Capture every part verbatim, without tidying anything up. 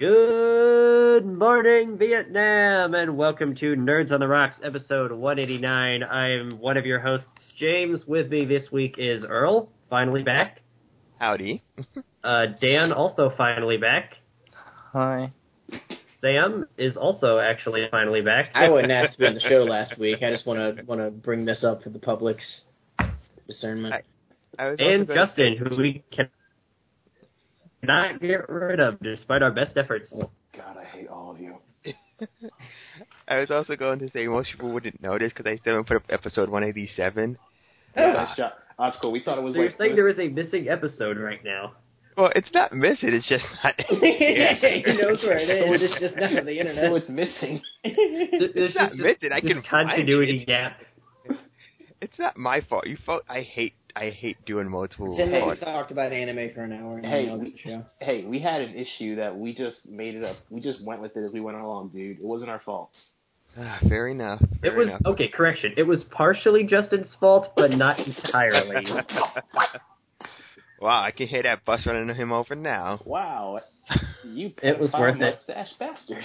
Good morning, Vietnam, and welcome to Nerds on the Rocks, episode one eighty-nine. I am one of your hosts, James. With me this week is Earl, finally back. Howdy. uh, Dan, also finally back. Hi. Sam is also actually finally back. I wasn't asked to be on the show last week. I just want to want to bring this up for the public's discernment. I, I was and Justin, who we can not get rid of despite our best efforts. Oh, God, I hate all of you. I was also going to say most people wouldn't notice because I still haven't put up episode one eighty-seven. Yeah, nice job. Oh, that's cool. We thought it was so like... you're saying there is a missing episode right now? Well, it's not missing. It's just not... He knows where it is. It's just not on the internet. So it's missing. It's, it's not missing. I can continuity gap. It's not my fault. You fault. I hate. I hate doing multiple. Ten minutes we talked about anime for an hour. And hey, now we, show. hey, we had an issue that we just made it up. We just went with it as we went along, dude. It wasn't our fault. Ah, fair enough. Fair it was enough. okay. Correction. It was partially Justin's fault, but not entirely. Wow, I can hear that bus running him over now. Wow, you it was worth it. Mustache bastard.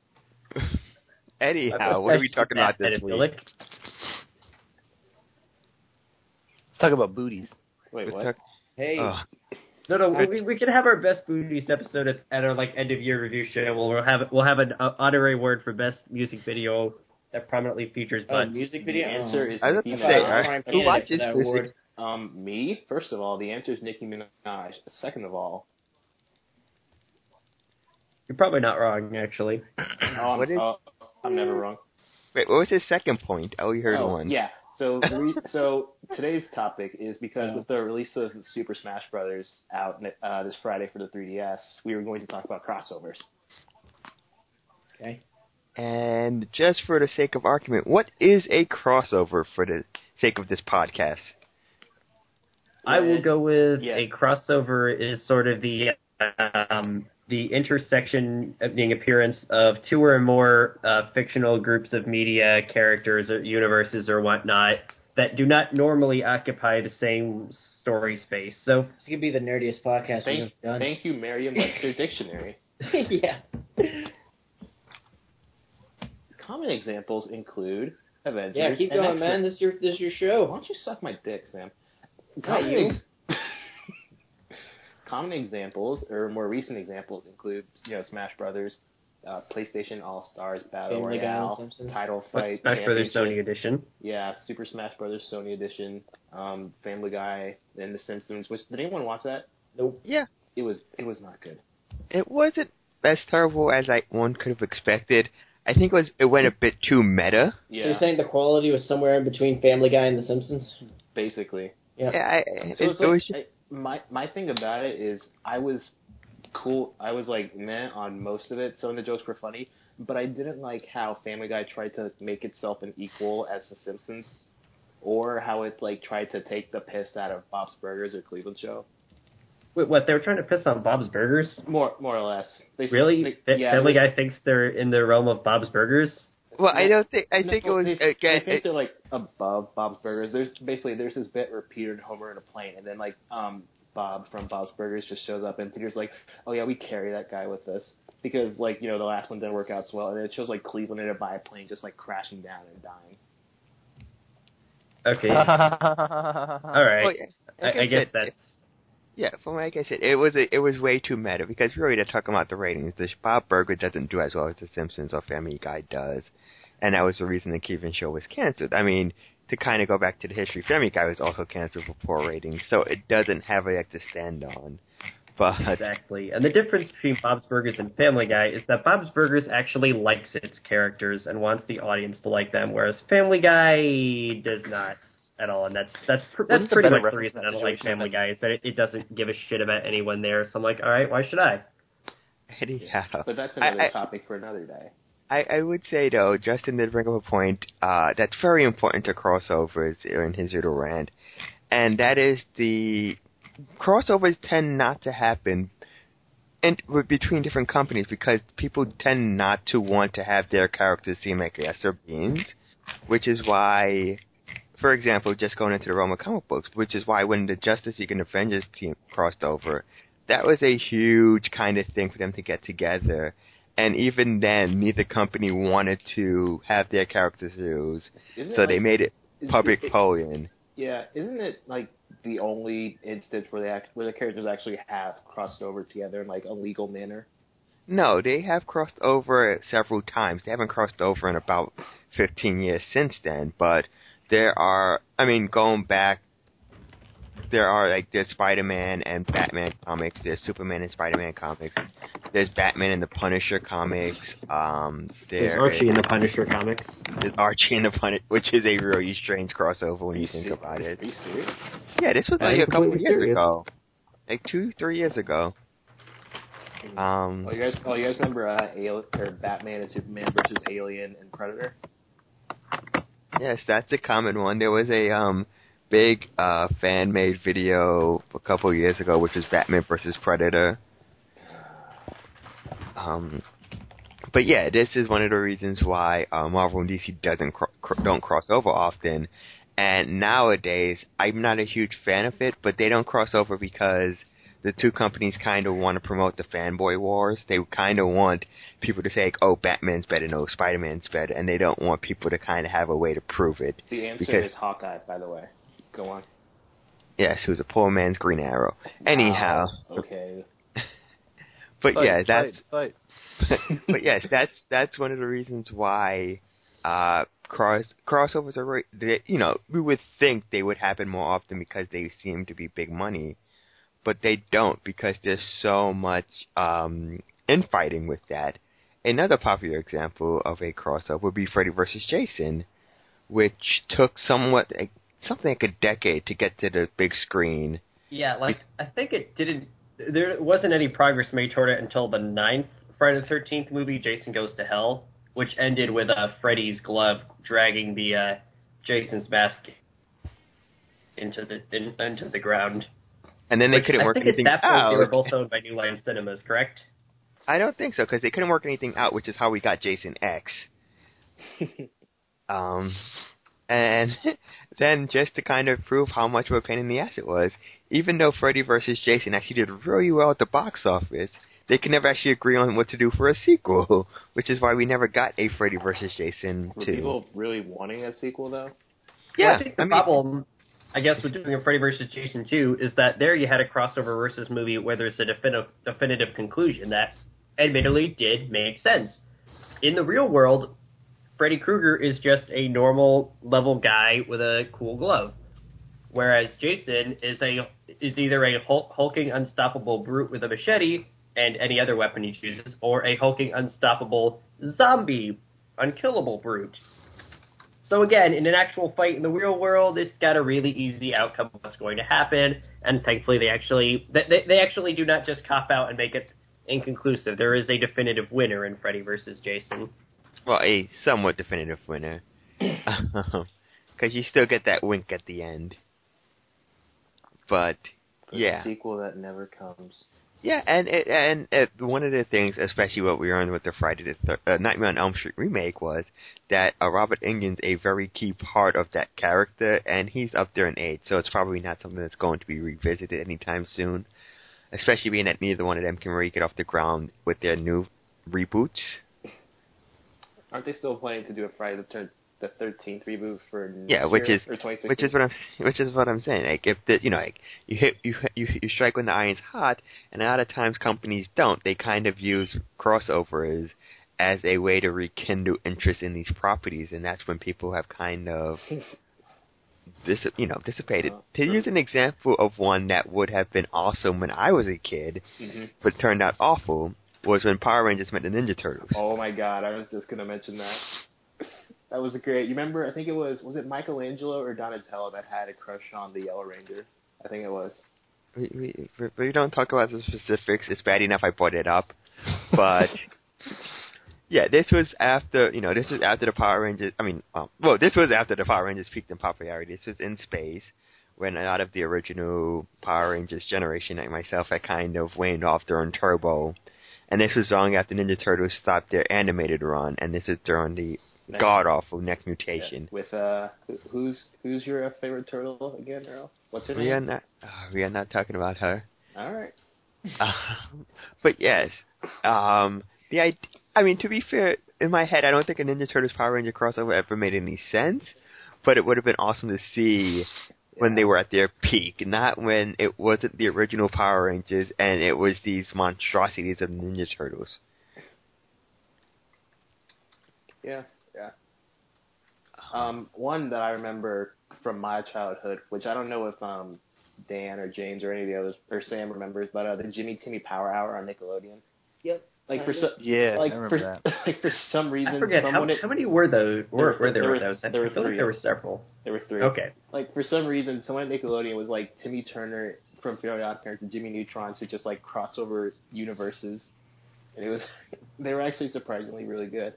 Anyhow, what are we talking about this week? Let's talk about booties. Wait, what? Talk- hey. oh. No, no, we, we can have our best booties episode at, at our like end of year review show. We'll, we'll have we'll have an uh, honorary award for best music video that prominently features Oh, Bud. music video? The answer is I was Nicki gonna say, Minaj. right? Who watches that this? award. Um, me? First of all, the answer is Nicki Minaj. Second of all... You're probably not wrong, actually. Oh, I'm, What is- oh, I'm never wrong. Wait, what was his second point? I only heard oh, one. Yeah. So, the re- so today's topic is because Oh. with the release of Super Smash Brothers out uh, this Friday for the three D S, we were going to talk about crossovers. Okay. And just for the sake of argument, what is a crossover for the sake of this podcast? I will go with Yeah. a crossover is sort of the um, the intersection of the appearance of two or more uh, fictional groups of media characters or universes or whatnot that do not normally occupy the same story space. So This could be the nerdiest podcast Thank, we've done. thank you, Merriam-Webster Dictionary. yeah. Common examples include Avengers. Yeah, keep and going, X-Men. man. This is your this is your show. Why don't you suck my dick, Sam? Not Common, you. ex- Common examples, or more recent examples, include you know Smash Brothers, uh, PlayStation All Stars, Battle Family Guy and Royale, Simpsons. Title what's Fight, Smash Brothers Championship. Sony Edition. Yeah, Super Smash Brothers Sony Edition, um, Family Guy, and The Simpsons. Which did anyone watch that? Nope. Yeah. It was it was not good. It wasn't as terrible as I one could have expected. I think it was it went a bit too meta. Yeah, So you're saying the quality was somewhere in between Family Guy and The Simpsons? basically. Yeah. Yeah, I, So it, it's it like, was just, I, my my thing about it is I was cool. I was like meh on most of it. Some of the jokes were funny, but I didn't like how Family Guy tried to make itself an equal as The Simpsons, or how it like tried to take the piss out of Bob's Burgers or Cleveland Show. Wait, what? They were trying to piss on Bob's Burgers? More more or less. They, Really? They, Fa- yeah, Family there's- Guy thinks they're in the realm of Bob's Burgers? well, I no, don't think I no, think it was They, again. I think It, they're like above Bob's Burgers. There's basically there's this bit where Peter and Homer are in a plane, and then like um Bob from Bob's Burgers just shows up, and Peter's like, "Oh yeah, we carry that guy with us because like you know the last one didn't work out so well," and then it shows like Cleveland in a biplane just like crashing down and dying. Okay. All right. well, yeah, like I, I guess said, that's... Yeah, from like I said, it was a, it was way too meta because really, to talk about the ratings, the Bob Burger doesn't do as well as The Simpsons or Family Guy does, and that was the reason the Cleveland show was canceled. I mean, to kind of go back to the history, Family Guy was also canceled for poor ratings, so it doesn't have a leg to stand on. But Exactly. And the difference between Bob's Burgers and Family Guy is that Bob's Burgers actually likes its characters and wants the audience to like them, whereas Family Guy does not at all. And that's that's pr- that's Wouldn't the pretty better much the reason I don't like representation Family of- Guy is that it, it doesn't give a shit about anyone there. So I'm like, all right, why should I? anyhow, But that's another I, I, topic for another day. I, I would say, though, Justin did bring up a point uh, that's very important to crossovers in his little rant, and that is the crossovers tend not to happen in, between different companies because people tend not to want to have their characters seem like lesser beings, which is why, for example, just going into the realm of comic books, which is why when the Justice League and Avengers team crossed over, that was a huge kind of thing for them to get together. And even then, neither company wanted to have their characters used, so like, they made it public it, polling. Yeah, isn't it like the only instance where they act, where the characters actually have crossed over together in like a legal manner? No, they have crossed over several times. They haven't crossed over in about fifteen years since then, but there are, I mean, going back, there are, like, there's Spider-Man and Batman comics, there's Superman and Spider-Man comics, there's Batman and the Punisher comics, um, there There's Archie is, and the Punisher comics. There's Archie and the Punisher, which is a really strange crossover when you, you think ser- about it. Are you serious? Yeah, this was I'm like a couple completely years serious. ago. Like two, three years ago. Um, Oh, you guys, oh, you guys remember uh, Alien, or Batman and Superman versus Alien and Predator? Yes, that's a common one. There was a um big uh fan-made video a couple years ago, which was Batman versus Predator. Um, but yeah, this is one of the reasons why uh, Marvel and D C doesn't cro- cr- don't cross over often. And nowadays, I'm not a huge fan of it, but they don't cross over because the two companies kind of want to promote the fanboy wars. They kind of want people to say, like, oh, Batman's better, no, Spider-Man's better, and they don't want people to kind of have a way to prove it. The answer because, is Hawkeye, by the way. Go on. Yes, who's a poor man's Green Arrow. Anyhow. Wow. Okay. But Fight, yeah, that's... Fight, but, but yes, that's that's one of the reasons why uh, cross crossovers are, re- they, you know, we would think they would happen more often because they seem to be big money. But they don't, because there's so much um, infighting with that. Another popular example of a crossover would be Freddy versus Jason, which took somewhat like, something like a decade to get to the big screen. Yeah, like, I think it didn't... There wasn't any progress made toward it until the ninth Friday the thirteenth movie, Jason Goes to Hell, which ended with uh, Freddy's glove dragging the uh, Jason's mask into the in, into the ground. And then they Which couldn't I work think anything at that point out. they were both owned by New Line Cinemas, correct? I don't think so, because they couldn't work anything out, which is how we got Jason X. um, and then just to kind of prove how much of a pain in the ass it was, even though Freddy versus Jason actually did really well at the box office, they could never actually agree on what to do for a sequel, which is why we never got a Freddy versus Jason Were two. people really wanting a sequel, though? Yeah, Well, I think the I mean, problem, I guess, with doing a Freddy versus Jason two is that there you had a crossover versus movie where there's a definitive, definitive conclusion that admittedly did make sense. In the real world, Freddy Krueger is just a normal level guy with a cool glove, whereas Jason is a is either a hul- hulking, unstoppable brute with a machete and any other weapon he chooses, or a hulking, unstoppable zombie, unkillable brute. So again, in an actual fight in the real world, it's got a really easy outcome of what's going to happen, and thankfully they actually they, they actually do not just cop out and make it inconclusive. There is a definitive winner in Freddy versus Jason. well, a somewhat definitive winner. Because you still get that wink at the end. But, For yeah. the sequel that never comes. Yeah, and it, and it, one of the things, especially what we learned with the Friday the thir- uh, Nightmare on Elm Street remake, was that uh, Robert Englund's a very key part of that character, and he's up there in age, so it's probably not something that's going to be revisited anytime soon. Especially being that neither one of them can really get off the ground with their new reboots. Aren't they still planning to do a Friday the thir- the thirteenth reboot for next Yeah, which year, is or twenty sixteen? which is what I'm which is what I'm saying. Like if the, you know, like you hit you you you strike when the iron's hot, and a lot of times companies don't. They kind of use crossovers as a way to rekindle interest in these properties, and that's when people have kind of dis you know dissipated. Uh, to use an example of one that would have been awesome when I was a kid, mm-hmm. but turned out awful, was when Power Rangers met the Ninja Turtles. Oh my god, I was just gonna mention that. That was a great. You remember? I think it was was it Michelangelo or Donatello that had a crush on the Yellow Ranger? I think it was. We, we, we don't talk about the specifics. It's bad enough I brought it up, but yeah, this was after you know this was after the Power Rangers. I mean, well, well, this was after the Power Rangers peaked in popularity. This was in space when a lot of the original Power Rangers generation, like myself, had kind of waned off during Turbo, and this was long after Ninja Turtles stopped their animated run, and this is during the god awful next mutation. Yeah. With uh, who's who's your uh, favorite turtle again, Earl? What's her We name? are not. Uh, we are not talking about her. All right. Uh, but yes, um, the idea, I mean, to be fair, in my head, I don't think a Ninja Turtles Power Ranger crossover ever made any sense, but it would have been awesome to see when they were at their peak, not when it wasn't the original Power Rangers and it was these monstrosities of Ninja Turtles. Yeah, yeah. Um, one that I remember from my childhood, which I don't know if um, Dan or James or any of the others or Sam remembers, but uh, the Jimmy Timmy Power Hour on Nickelodeon. Yep. Like for so, Yeah, like I remember for, that. like for some reason, I forget how, someone it, how many were those? Were, were- were there, there were were- those? I there were feel like three. there were several. there were three. Okay. Like for some reason, someone at Nickelodeon was like Timmy Turner from Fairly Odd Parents and Jimmy Neutron to just like crossover universes, and it was they were actually surprisingly really good.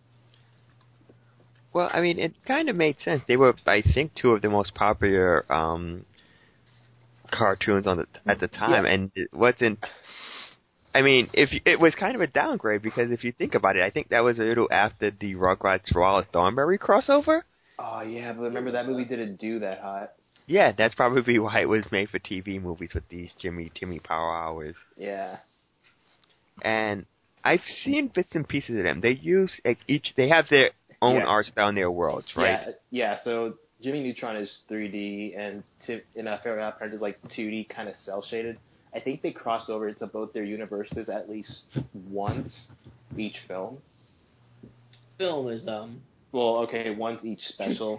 Well, I mean, it kind of made sense. They were, I think, two of the most popular um, cartoons on the at the time, Yeah. and it wasn't. I mean, if you, it was kind of a downgrade because if you think about it, I think that was a little after the Rugrats Wallace Thornberry crossover. Oh yeah, but remember that movie didn't do that hot. Yeah, that's probably why it was made for T V movies with these Jimmy Timmy Power Hours. Yeah. And I've seen bits and pieces of them. They use like, each. They have their own Yeah. art style in their worlds, right? Yeah, yeah. So Jimmy Neutron is three D, and Tim, in a Fairly Odd Parents is like two D, kind of cell shaded. I think they crossed over into both their universes at least once each film. Film is um. Well, okay, once each special.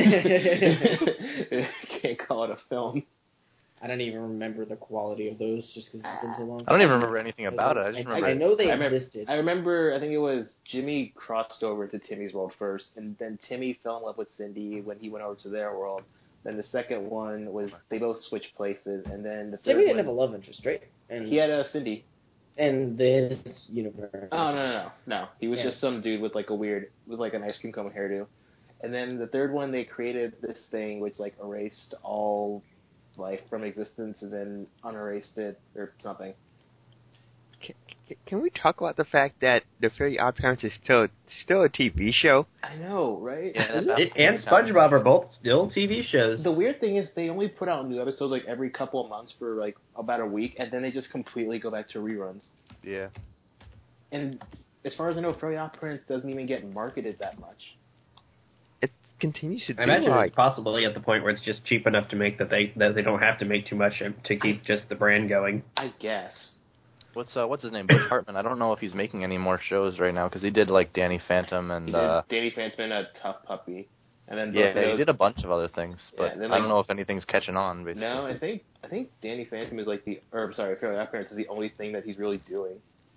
Can't call it a film. I don't even remember the quality of those just because it's been so long. I don't even remember anything about it. I just I, remember. I know they I remember- existed. I remember, I think it was Jimmy crossed over to Timmy's world first, and then Timmy fell in love with Cindy when he went over to their world. Then the second one was they both switched places, and then the third Timmy didn't one, have a love interest, right? And he had a Cindy. and his universe. Oh no no no no! He was Yeah. just some dude with like a weird, with like an ice cream cone hairdo. And then the third one, they created this thing which like erased all life from existence, and then unerased it or something. Can, can we talk about the fact that the Fairly Odd Parents is still still a T V show? I know, right? Yeah, that's It, and SpongeBob are both still T V shows. The weird thing is they only put out new episodes like every couple of months for like about a week, and then they just completely go back to reruns. Yeah. And as far as I know, Fairly Odd Parents doesn't even get marketed that much. It continues to do I imagine like it's possibly at the point where it's just cheap enough to make that they that they don't have to make too much to keep just the brand going. I guess. What's uh what's his name? Butch Hartman. I don't know if he's making any more shows right now because he did like Danny Phantom and He did uh Danny Phantom, a Tough Puppy, and then both yeah, of those, he did a bunch of other things, but Yeah, and then, I don't like- know if anything's catching on. Basically. No, I think I think Danny Phantom is like the, or I'm sorry, Fairly Odd Parents is the only thing that he's really doing.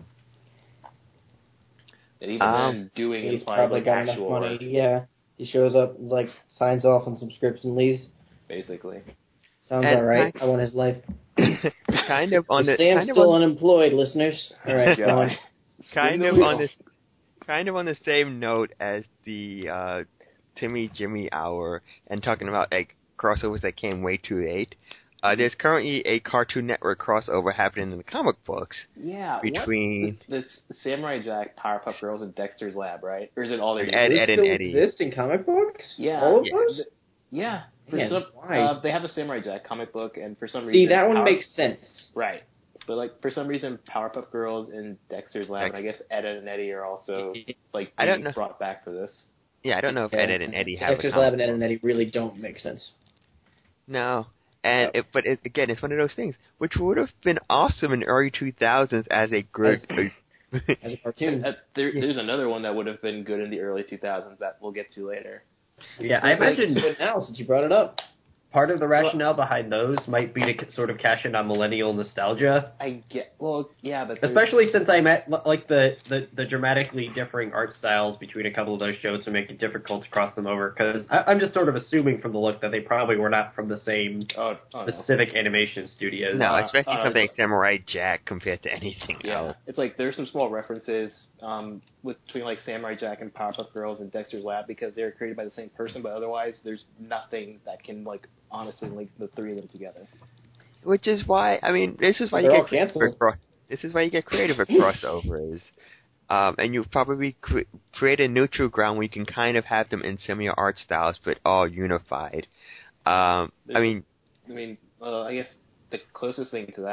And even Um, then, doing He's implies probably like got enough actual money. work, Yeah, he shows up, like signs off on some scripts and leaves. basically. Sounds And alright. I- I want his life. kind of on the Sam's kind of still on, unemployed, listeners. All right, go on. kind Spin of the on wheel. this kind of on the same note as the uh, Timmy Jimmy Hour and talking about like crossovers that came way too late. Uh, there's currently a Cartoon Network crossover happening in the comic books Yeah, between what? The, the Samurai Jack, Powerpuff Girls, and Dexter's Lab, right? Or is it all their Ed, Those Ed, and still Eddie. exist in comic books? Yeah. All of Yeah. those? Yeah. For Man, some, why? uh, they have a Samurai Jack comic book, and for some See, reason, that one Power- makes sense. right. But like for some reason, Powerpuff Girls and Dexter's Lab, and I guess Ed, Ed and Eddie are also like I don't being know. brought back for this. Yeah, I don't know if Ed, Ed, and Eddie have Dexter's a Lab comic and Ed book. and Eddie really don't make sense. No. And it, but it, again, it's one of those things which would have been awesome in the early two thousands as a good. As a cartoon. Uh, there, there's another one that would have been good in the early two thousands that we'll get to later. Yeah, I imagine But now, since you brought it up. part of the rationale behind those might be to sort of cash in on millennial nostalgia. I get well, yeah, but there's- Especially since I met like the, the, the dramatically differing art styles between a couple of those shows to make it difficult to cross them over. Because I'm just sort of assuming from the look that they probably were not from the same oh, oh, no. specific animation studios. No, Uh, especially uh, something like Samurai Jack compared to anything Yeah, else. it's like there's some small references um, with, between like Samurai Jack and Powerpuff Girls and Dexter's Lab because they're created by the same person, but otherwise there's nothing that can like honestly link the three of them together. Which is why, I mean, this is why They're you all get creative. canceled. With cro- this is why you get creative with crossovers, um, and you probably cre- create a neutral ground where you can kind of have them in similar art styles, but all unified. Um, I There's- mean, I mean, uh, I guess the closest thing to that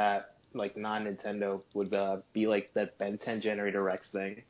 like non-Nintendo would uh, be like that Ben ten generator Rex thing.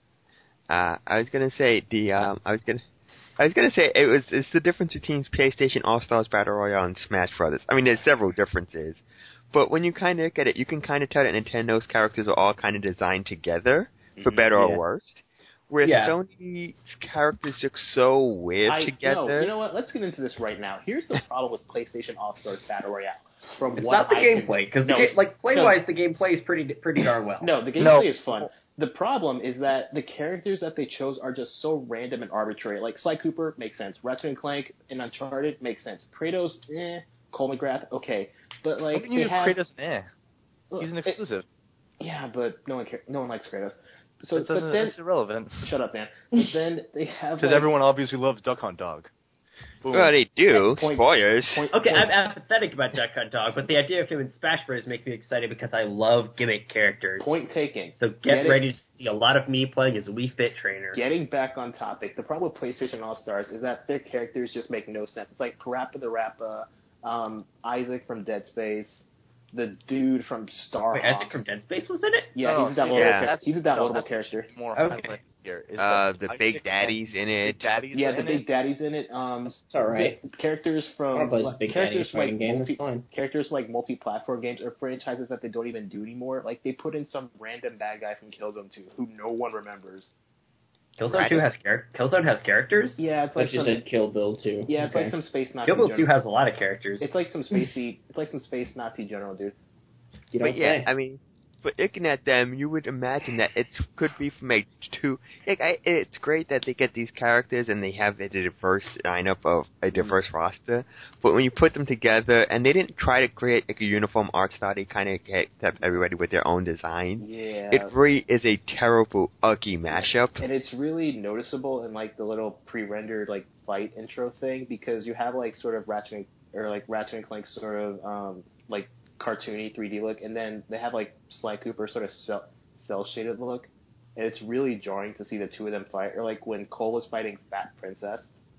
Uh, I was gonna say the um, I was gonna. I was gonna say it was it's the difference between PlayStation All Stars Battle Royale and Smash Brothers. I mean, there's several differences, but when you kind of look at it, you can kind of tell that Nintendo's characters are all kind of designed together, for Mhm, better yeah. or worse. Whereas Yeah. Sony's characters look so weird I, together. No, you know what? Let's get into this right now. Here's the problem with PlayStation All Stars Battle Royale. From It's what not the I can- gameplay, because no, like play no. wise, the gameplay is pretty pretty darn well. No, the gameplay No. is fun. The problem is that the characters that they chose are just so random and arbitrary. Like Sly Cooper makes sense. Ratchet and Clank in Uncharted makes sense. Kratos, eh. Cole McGrath, okay. But How like can they you have, Kratos? Eh. He's an it- exclusive. yeah, but no one cares. No one likes Kratos. So, It but doesn't, then it's irrelevant. shut up, man. But then they have Because like, everyone obviously loves Duck Hunt Dog. Boom. Well, they do. Point- Spoilers. point- Okay, point- I'm apathetic about Duck Hunt Dog, but the idea of him in Smash Bros. Makes me excited because I love gimmick characters. Point taken. So get Getting- ready to see a lot of me playing as Wii Fit Trainer. Getting back on topic, the problem with PlayStation All Stars is that their characters just make no sense. It's like Parappa the Rappa, um, Isaac from Dead Space, the dude from Star Wait, Isaac from Dead Space was in it? Yeah, Oh, he's a downloadable, yeah. char- he's a No, downloadable that's character. More Okay. highlight here is Uh, that the Isaac Big and Daddy's in it. Big Daddy's Yeah, are the in Big it. Daddy's in it. Um, It's all right. the characters I from don't play this Big Daddy characters from fighting like game. multi, It's fine. characters from, like multi-platform games or franchises that they don't even do anymore. Like they put in some random bad guy from Killzone two who no one remembers. Killzone Right. two has char- Killzone has characters? Yeah, it's But like you some, said Kill Bill too. yeah, it's okay. like some space Nazi. Kill Bill general. two has a lot of characters. It's like some spacey. It's like some space Nazi general, dude. You don't But yeah, say. I mean, but looking at them, you would imagine that it could be from a two. Like, I, it's great that they get these characters and they have a diverse lineup of a diverse Mm-hmm. roster. But when you put them together, and they didn't try to create like a uniform art style, they kind of kept everybody with their own design. Yeah. It really is a terrible, ugly mashup. And it's really noticeable in like the little pre-rendered like fight intro thing because you have like sort of Ratchet and, or like Ratchet and Clank sort of um like cartoony three D look, and then they have like Sly Cooper sort of cell cell shaded look, and it's really jarring to see the two of them fight. Or like when Cole was fighting Fat Princess.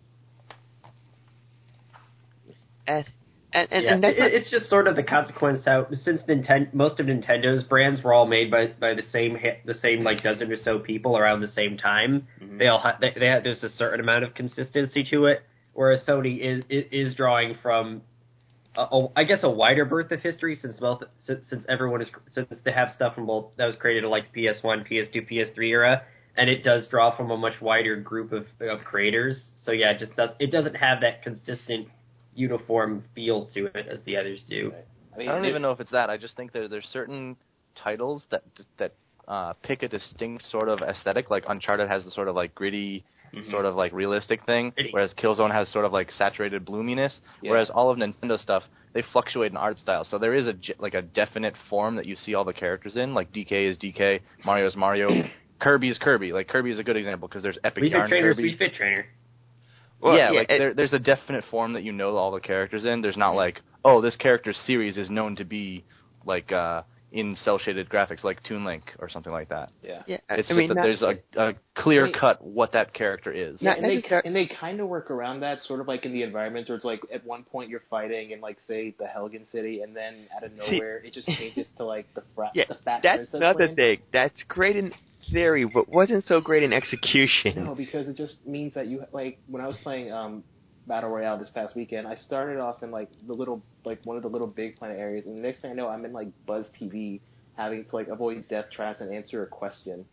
And and and, yeah, and that's it, it's just sort of the consequence how since Nintendo, most of Nintendo's brands were all made by by the same hit, the same like dozen or so people around the same time. Mhm. They all ha- they, they have, there's a certain amount of consistency to it, whereas Sony is is, is drawing from. A, a, I guess a wider berth of history since both since, since everyone is since they have stuff from both that was created in like P S one, P S two, P S three era, and it does draw from a much wider group of of creators. So yeah, it just does it doesn't have that consistent uniform feel to it as the others do. I mean, I don't it- even know if it's that. I just think there there's certain titles that that uh, pick a distinct sort of aesthetic. Like Uncharted has the sort of like gritty, Mhm. sort of like realistic thing, Gritty. whereas Killzone has sort of like saturated bloominess. Yeah. Whereas all of Nintendo stuff, they fluctuate in art style. So there is a ge- like a definite form that you see all the characters in. Like D K is D K, Mario is Mario, Kirby is Kirby. Like Kirby is a good example because there's Epic Wii Fit Yarn Trainer is Kirby. Wii Fit Trainer. well, yeah, like it- there, there's a definite form that you know all the characters in. There's not Mm-hmm. like, oh, this character's series is known to be like uh, in cell shaded graphics, like Toon Link or something like that. yeah. yeah, It's I just mean, that not- there's a, a clear cut what that character is. Yeah, Not and they necessar- and they kind of work around that, sort of like in the environment where it's like at one point you're fighting in like say the Helgen City, and then out of See- nowhere it just changes to like the fra- yeah, the fat that's princess another lane. thing. That's great in theory, but wasn't so great in execution. No, because it just means that you like when I was playing um Battle Royale this past weekend, I started off in like the little like one of the little Big Planet areas, and the next thing I know, I'm in like Buzz T V having to like avoid death traps and answer a question.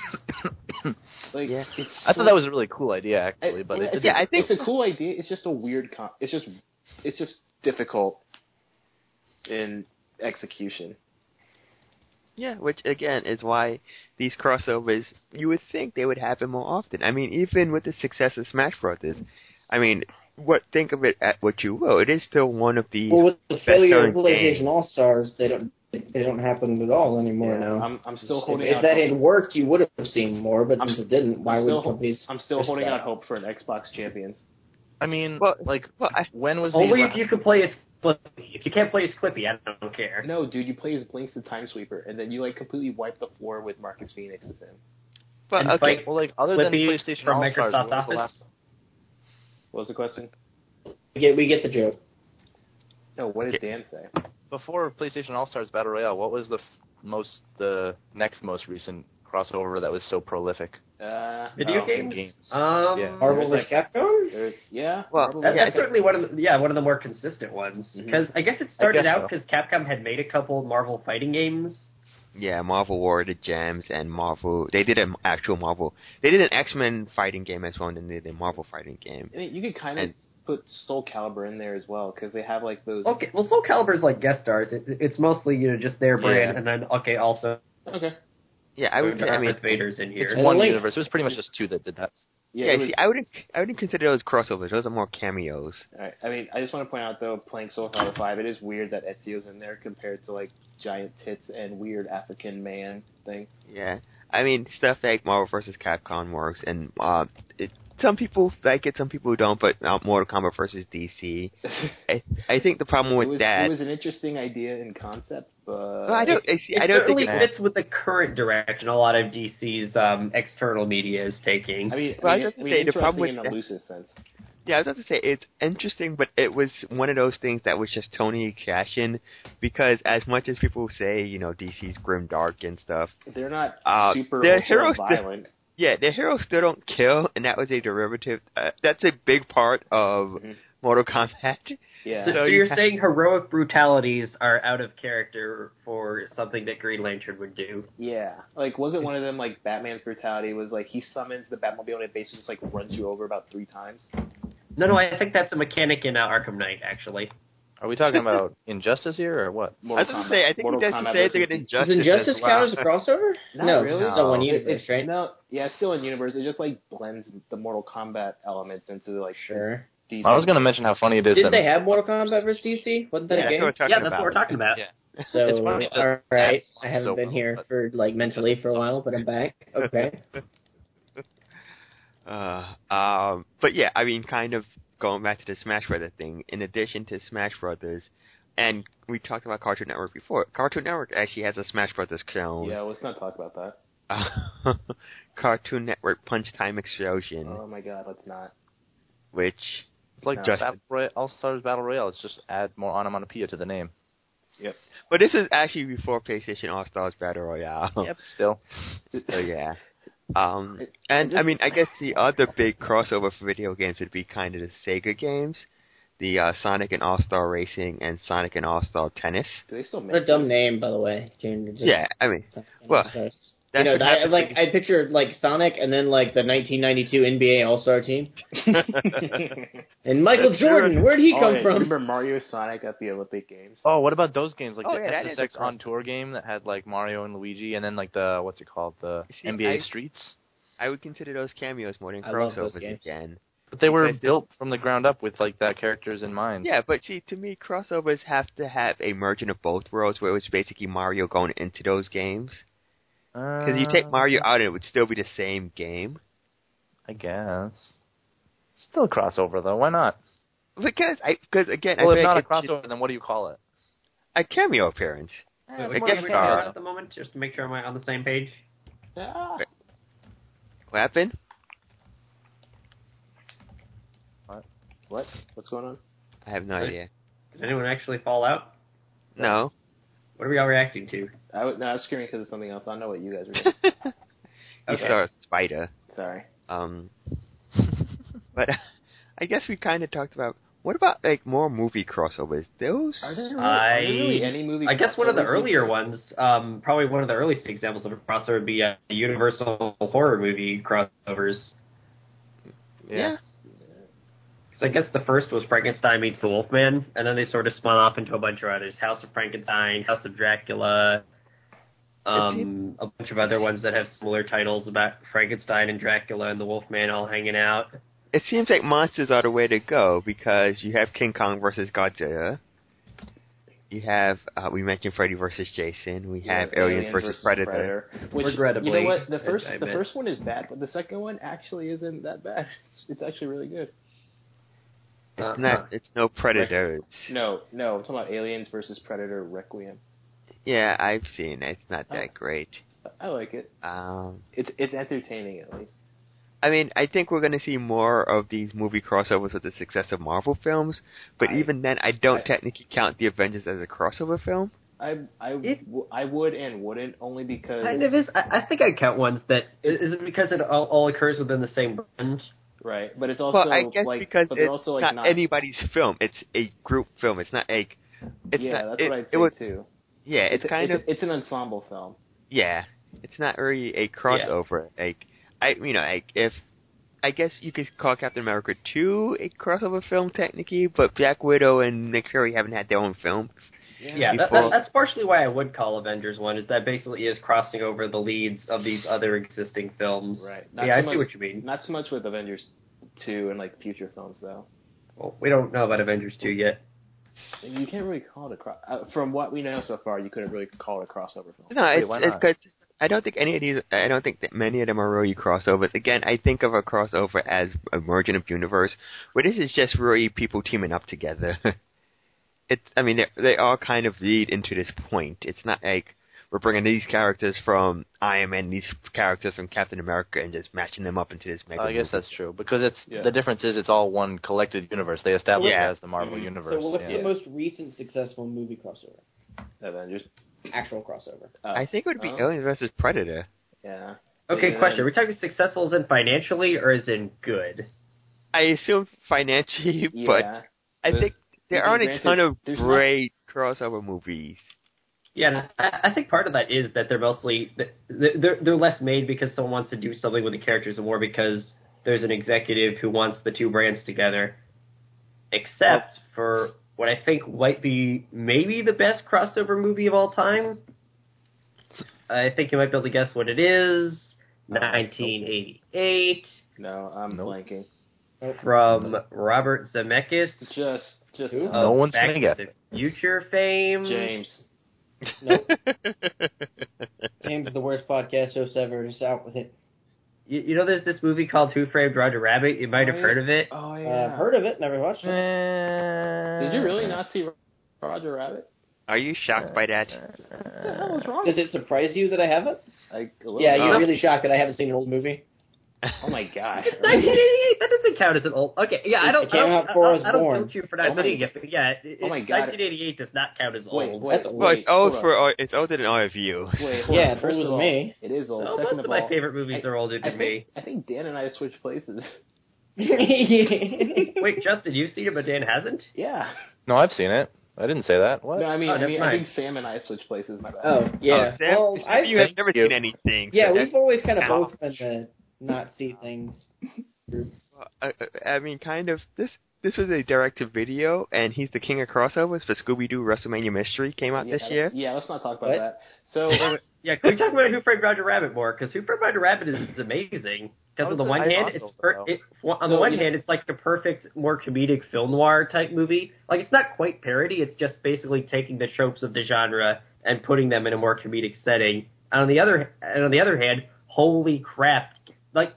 Like Yeah. it's I so- thought that was a really cool idea, actually, but yeah, it it's, didn't. Yeah, I think- it's a cool idea. It's just a weird. Con- it's just it's just difficult in execution. Yeah, which again is why these crossovers, you would think they would happen more often. I mean, even with the success of Smash Brothers, I mean, what think of it at what you will, it is still one of the Well, with the failure of best-selling PlayStation games. All Stars, they don't they don't happen at all anymore Yeah, now. I'm I'm still if, holding if out. that hope. had worked, you would have seen more. But I'm since it didn't, why I'm would still, companies? I'm still risk holding that? out hope for an Xbox Champions. I mean, Well, like, well, I, when was Only the if you can play as Clippy. If you can't play as Clippy, I don't care. No, dude, you play as Blinks the Time Sweeper, and then you like completely wipe the floor with Marcus Phoenix as him. but and okay, fight well, like other than Clippy PlayStation from All Stars, Microsoft when was the Office. last? What was the question? We get we get the joke. No, what did Okay. Dan say? before PlayStation All Stars Battle Royale, what was the f- most the next most recent crossover that was so prolific? Uh, Video oh, games? games. Um, Yeah. Marvel There's vs. Capcom? There's, yeah. Well, Marvel That, vs. that's certainly one of the, yeah one of the more consistent ones Mhm. because I guess it started guess out so. because Capcom had made a couple Marvel fighting games. Yeah, Marvel War the Gems and Marvel. They did an actual Marvel. They did an X-Men fighting game as well, and then they did a Marvel fighting game. I mean, you could kind of And- put Soul Calibur in there as well because they have like those. Okay, well, Soul Calibur's like guest stars. It, it's mostly you know just their brand, Yeah. and then okay, also Okay. Yeah, I would. I Darth mean, Vader's in here. It's And one Link- universe. It was pretty much just two that did that. Yeah. yeah. it was, See, I wouldn't. I wouldn't consider those crossovers. Those are more cameos. Alright, I mean, I just want to point out though, playing Soul Calibur five, it is weird that Ezio's in there compared to like giant tits and weird African man thing. Yeah, I mean stuff like Marvel versus. Capcom works, and uh, it, some people like it, some people don't. But uh, Mortal Kombat versus. D C. I I think the problem with it was, that. It was an interesting idea in concept, but Well, I don't. I, see, It I don't think certainly it's. fits with the current direction a lot of D C's um, external media is taking. I mean, Well, I I mean, was I gonna mean say, the problem interesting with in a that- loosest sense. Yeah, I was about to say it's interesting, but it was one of those things that was just Tony cashing because as much as people say, you know, D C's grim dark and stuff, They're not Uh, super their ultra heroes- violent. yeah, the heroes still don't kill, and that was a derivative. Uh, that's a big part of Mhm. Mortal Kombat. Yeah. so, so so you you're ha- saying heroic brutalities are out of character for something that Green Lantern would do? Yeah, like wasn't one of them like Batman's brutality was like he summons the Batmobile and it basically just like runs you over about three times. No, no, I think that's a mechanic in uh, Arkham Knight, actually. Are we talking about Injustice here or what? I was going to say, I think Mortal that's Kombat to say versus- that Injustice. Does Injustice as well. count as a crossover? Not no, really. it's still one It- universe, it- right? No, yeah, it's still in universe. It just like blends the Mortal Kombat elements into like Sure. D C. I was going to mention how funny it is. Didn't that they have Mortal Kombat versus D C? Wasn't that Yeah, a That's game? what we're talking Yeah, that's about. what we're talking about. Yeah. So, It's funny that all right, that's I haven't so been well, here but- for like mentally for a while, but I'm back. Okay. Uh, um, but yeah, I mean, kind of going back to the Smash Brothers thing. In addition to Smash Brothers, and we talked about Cartoon Network before. Cartoon Network actually has a Smash Brothers clone. Yeah, let's not talk about that. Uh, Cartoon Network Punch Time Explosion, Oh my god, let's not. which It's like No. just Battle Roy- All Stars Battle Royale. It's just add more onomatopoeia to the name. Yep. but this is actually before PlayStation All Stars Battle Royale. Yep. Still. So yeah. Um, It- and it I just- mean, I guess the other big crossover for video games would be kind of the Sega games, the uh, Sonic and All Star Racing and Sonic and All Star Tennis. Do they still make What a dumb those? name, by the way. Jane, just- Yeah, I mean, well, You that's know, what I, happens like when I pictured like Sonic and then like the nineteen ninety-two N B A All Star team and Michael That's true. Jordan. Where'd he Oh, come yeah, from? Remember Mario Sonic at the Olympic Games? Oh, what about those games like Oh, the yeah, that is S S X a on tour game that had like Mario and Luigi, and then like the what's it called, the See, N B A I- Streets? I would consider those cameos more than I love those crossovers games. again. But they were Because they- built from the ground up with like that characters in mind. Yeah, but see, to me, crossovers have to have a merging of both worlds, where it's basically Mario going into those games. Because you take Mario out, and it would still be the same game. I guess. Still a crossover though. Why not? Because I, because again, Well, I if feel not like a it's crossover, then what do you call it? a cameo appearance. Uh, I what guess are we uh, talking about at the moment, just to make sure I'm on the same page? Ah. What happened? What? What's going on? I have no Right. idea. Did anyone actually fall out? No. What are we all reacting to? I w- no, I was screaming because of something else. I don't know what you guys were doing. You Okay. saw a spider. Sorry. Um, but I guess we kind of talked about what about like more movie crossovers? Those Are there, really, I- are there really any movie? I guess one of the crossovers earlier these ones, um, probably one of the earliest examples of a crossover would be uh, Universal horror movie crossovers. yeah. Because I guess the first was Frankenstein meets the Wolfman, and then they sort of spun off into a bunch of others: House of Frankenstein, House of Dracula, um, a bunch of other ones that have similar titles about Frankenstein and Dracula and the Wolfman all hanging out. It seems like monsters are the way to go because you have King Kong versus Godzilla. You have uh, we mentioned Freddy versus Jason. We have Yeah, Alien versus, Predator. Which, Regrettably, you know what? The first, I the admit. first one is bad, but the second one actually isn't that bad. It's, it's actually really good. It's Uh, not. huh. It's no Predators. No, no, I'm talking about Aliens versus Predator Requiem. Yeah, I've seen it. It's not that Oh. great. I like it. Um, It's it's entertaining at least. I mean, I think we're going to see more of these movie crossovers with the success of Marvel films, but I, even then, I don't I, technically count the Avengers as a crossover film. I I, It- w- I would and wouldn't only because Kind of is. I, I think I count ones that is, is it because it all, all occurs within the same brand. right, but it's also Well, I guess like because but they're it's also like not, not anybody's film. It's a group film. It's not a. It's yeah, not, that's it, what I'd it say was, too. Yeah, it's, It's, kind it's, of it's an ensemble film. yeah. It's not really a crossover. Like I, you know, like if I guess you could call Captain America two a crossover film technically, but Black Widow and Nick Fury haven't had their own film. Yeah, that, Before- that, that's partially why I would call Avengers one, is that basically is crossing over the leads of these other existing films. Right. Yeah, so I much, see what you mean. Not so much with Avengers two and like future films though. Well, we don't know about Avengers two yet. You can't really call it a cross. Uh, from what we know so far, you couldn't really call it a crossover film. No, Wait, it's why it's not? because I don't think any of these. I don't think that many of them are really crossovers. Again, I think of a crossover as a merging of universe, where this is just really people teaming up together. It's. I mean, they they all kind of lead into this point. It's not like we're bringing these characters from Iron Man, these characters from Captain America, and just matching them up into this mega. I guess movie. that's true because it's Yeah. the difference is it's all one collected universe. They established Yeah. it as the Marvel Mhm. universe. So what's yeah. the most recent successful movie crossover? Avengers. Actual crossover. Uh, I think it would be uh, Alien versus Predator. Yeah. Okay, Yeah. question. Are we talking successful as in financially or as in good? I assume financially, Yeah. but I But- think there but aren't a granted, ton of there's not- great crossover movies. Yeah, and I, I think part of that is that they're mostly they're they're less made because someone wants to do something with the characters, and more because there's an executive who wants the two brands together. Except for what I think might be maybe the best crossover movie of all time. I think you might be able to guess what it is. nineteen eighty-eight No, I'm Nope. blanking. from Robert Zemeckis Just, just Who? of No one's Back gonna get to the Future fame. James. Nope. James, the worst podcast host ever, is out with it. You, you know, there's this movie called Who Framed Roger Rabbit. You might Oh, have heard yeah. of it. Oh Uh, yeah. I've heard of it, never watched it. Did you really not see Roger Rabbit? Are you shocked by that? What the hell is wrong? Does it surprise you that I haven't? Like, a little Yeah, bit. you're really shocked that I haven't seen an old movie. Oh my god. It's nineteen eighty-eight. That doesn't count as an old. Okay, yeah, I It don't. came I don't, out before I was I don't born. guilt you for not Oh my- seeing it, but yeah, it, Oh my it- God. nineteen eighty-eight does not count as Wait, old. wait, That's- Well, wait. it's old hold for on. all, it's older than all of you. Wait, hold Yeah, on. it's First older of than all, me. It is old. So Second most of of all, my favorite movies I- are older I than think, me. I think Dan and I switched places. Wait, Justin, you've seen it, but Dan hasn't. Yeah. No, I've seen it. I didn't say that. What? No, I mean, Oh, I never mean, I mind. think Sam and I switched places. My bad. Oh, yeah. Oh, Sam, well, Sam, I've, you have never you. seen anything. yeah, so we've always kind of Ow. both been the not see things. that's- I, I I mean, kind of. This this was a direct-to-video, and he's the king of crossovers for Scooby-Doo WrestleMania Mystery came out yeah, this year. Yeah, let's not talk about What? that. So, Yeah, can we talk about Who Framed Roger Rabbit more? Because Who Framed Roger Rabbit is, is amazing. Because on the How's one it hand, possible, it's per- though? it, on So, the one you know- hand, it's like the perfect, more comedic film noir type movie. Like it's not quite parody; it's just basically taking the tropes of the genre and putting them in a more comedic setting. And on the other, and on the other hand, holy crap! Like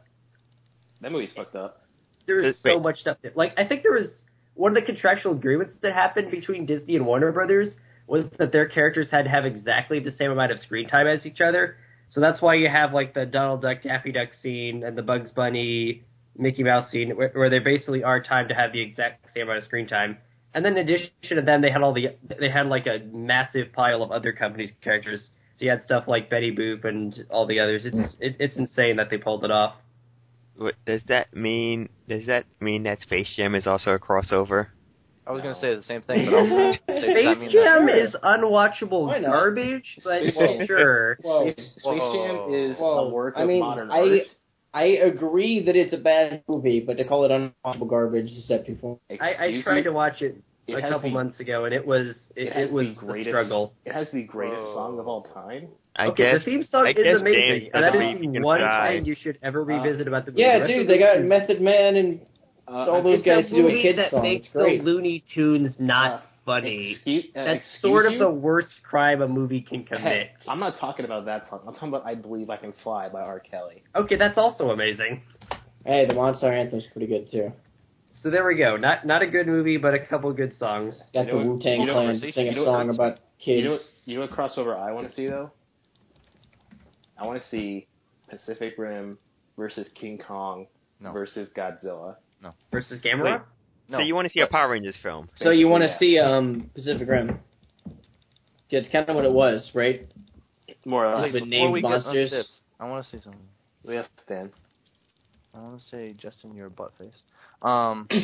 that movie's fucked up. there is Uh, so wait. much stuff. That, like I think there was one of the contractual agreements that happened between Disney and Warner Brothers was that their characters had to have exactly the same amount of screen time as each other. So that's why you have like the Donald Duck, Daffy Duck scene and the Bugs Bunny, Mickey Mouse scene, where, where they basically are timed to have the exact same amount of screen time. And then in addition to them, they had all the they had like a massive pile of other companies' characters. So you had stuff like Betty Boop and all the others. It's it, it's insane that they pulled it off. What, does that mean? Does that mean that Space Jam is also a crossover? I was going to say the same thing, but also at the same time, I Space mean Jam that- is unwatchable Why not? garbage, but Whoa. sure. Whoa. Space, Space Jam is Whoa. a work I of mean, modern I- art. I agree that it's a bad movie, but to call it unwatchable garbage is step too far. I, I Excuse tried me? to watch it, It a has couple the- months ago, and it was it, It, has it was the a greatest, struggle. It has the greatest Whoa. song of all time. I okay, guess. the theme song I is guess amazing, James and that doesn't is leave the you one inside. thing you should ever revisit about the movie. Yeah, The rest dude, of they it got is- Method Man and Uh, all those it's guys a to do a movie kids that song. makes It's great. the Looney Tunes not Uh, funny. Excuse, uh, That's excuse sort of you? the worst crime a movie can commit. Hey, I'm not talking about that song. I'm talking about "I Believe I Can Fly" by R. Kelly. Okay, that's also amazing. Hey, the Monster Anthem's pretty good too. So there we go. Not not a good movie, but a couple good songs. Got You know the what- Wu Tang you know Clan what- to sing you a know what song hurts about kids. You know what? You know what crossover I want to see though? I want to see Pacific Rim versus King Kong No. versus Godzilla. Versus Gamera? No. So you want to see a Power Rangers film? So you want to Yeah. see um Pacific Rim? That's kind of what it was, right? More or Wait, less. but named we get on monsters. tips, I want to say something. We have to stand. I want to say, Justin, you're a butt face. Um, You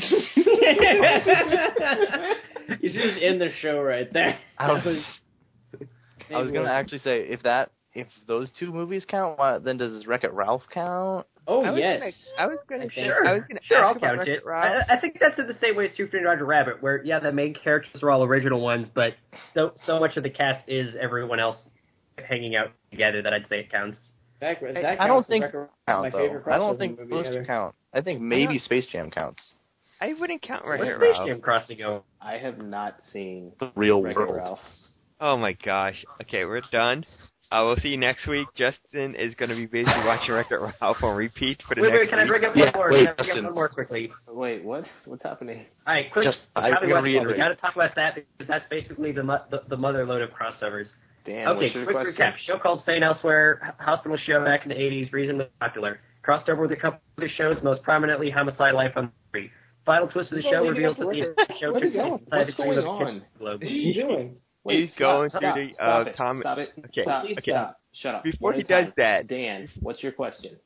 should just end the show right there. I was, I was gonna actually say if that if those two movies count, why, then does Wreck-It Ralph count? Oh I was yes. Gonna, I was going I to think- sure. I was going to Sure, ask I'll about count Wreck-It it. Ralph. I, I think that's in the same way as Super Roger Rabbit, where, yeah, the main characters are all original ones, but so so much of the cast is everyone else hanging out together that I'd say it counts. That, that I, I counts don't as think Wreck-It- count my though. favorite I don't crossover think movie those ever. two count. I think maybe Space Jam counts. I wouldn't count What's Wreck-It Space Ralph. Jam crossing over? I have not seen The real Wreck-It world. Ralph. Oh my gosh. Okay, we're done. Uh, we'll see you next week. Justin is going to be busy watching Wreck-It Ralph on repeat for the Wait, next wait, can I week. bring up Yeah, one more? wait, Can I bring up Justin. one more quickly? Wait, what? What's happening? All right, quick. Just- I- Tommy I'm gonna Westphal, we reiterate. got to talk about that because that's basically the mo- the, the mother load of crossovers. Dan, Okay, what's your quick question? recap. Show called Saint Elsewhere, h- hospital show back in the eighties, reasonably popular. Crossed over with a couple of shows, most prominently Homicide: Life on Three. Final twist of the Well, show leave it reveals up that to the show Where took you going? place inside What's the dream going of a on? kid globe. What are you doing? Wait, He's stop, going stop, through the, stop uh, it, Tom- Stop it. Okay, Stop, okay. stop. Shut up. Before One he at a does time. that- Dan, what's your question?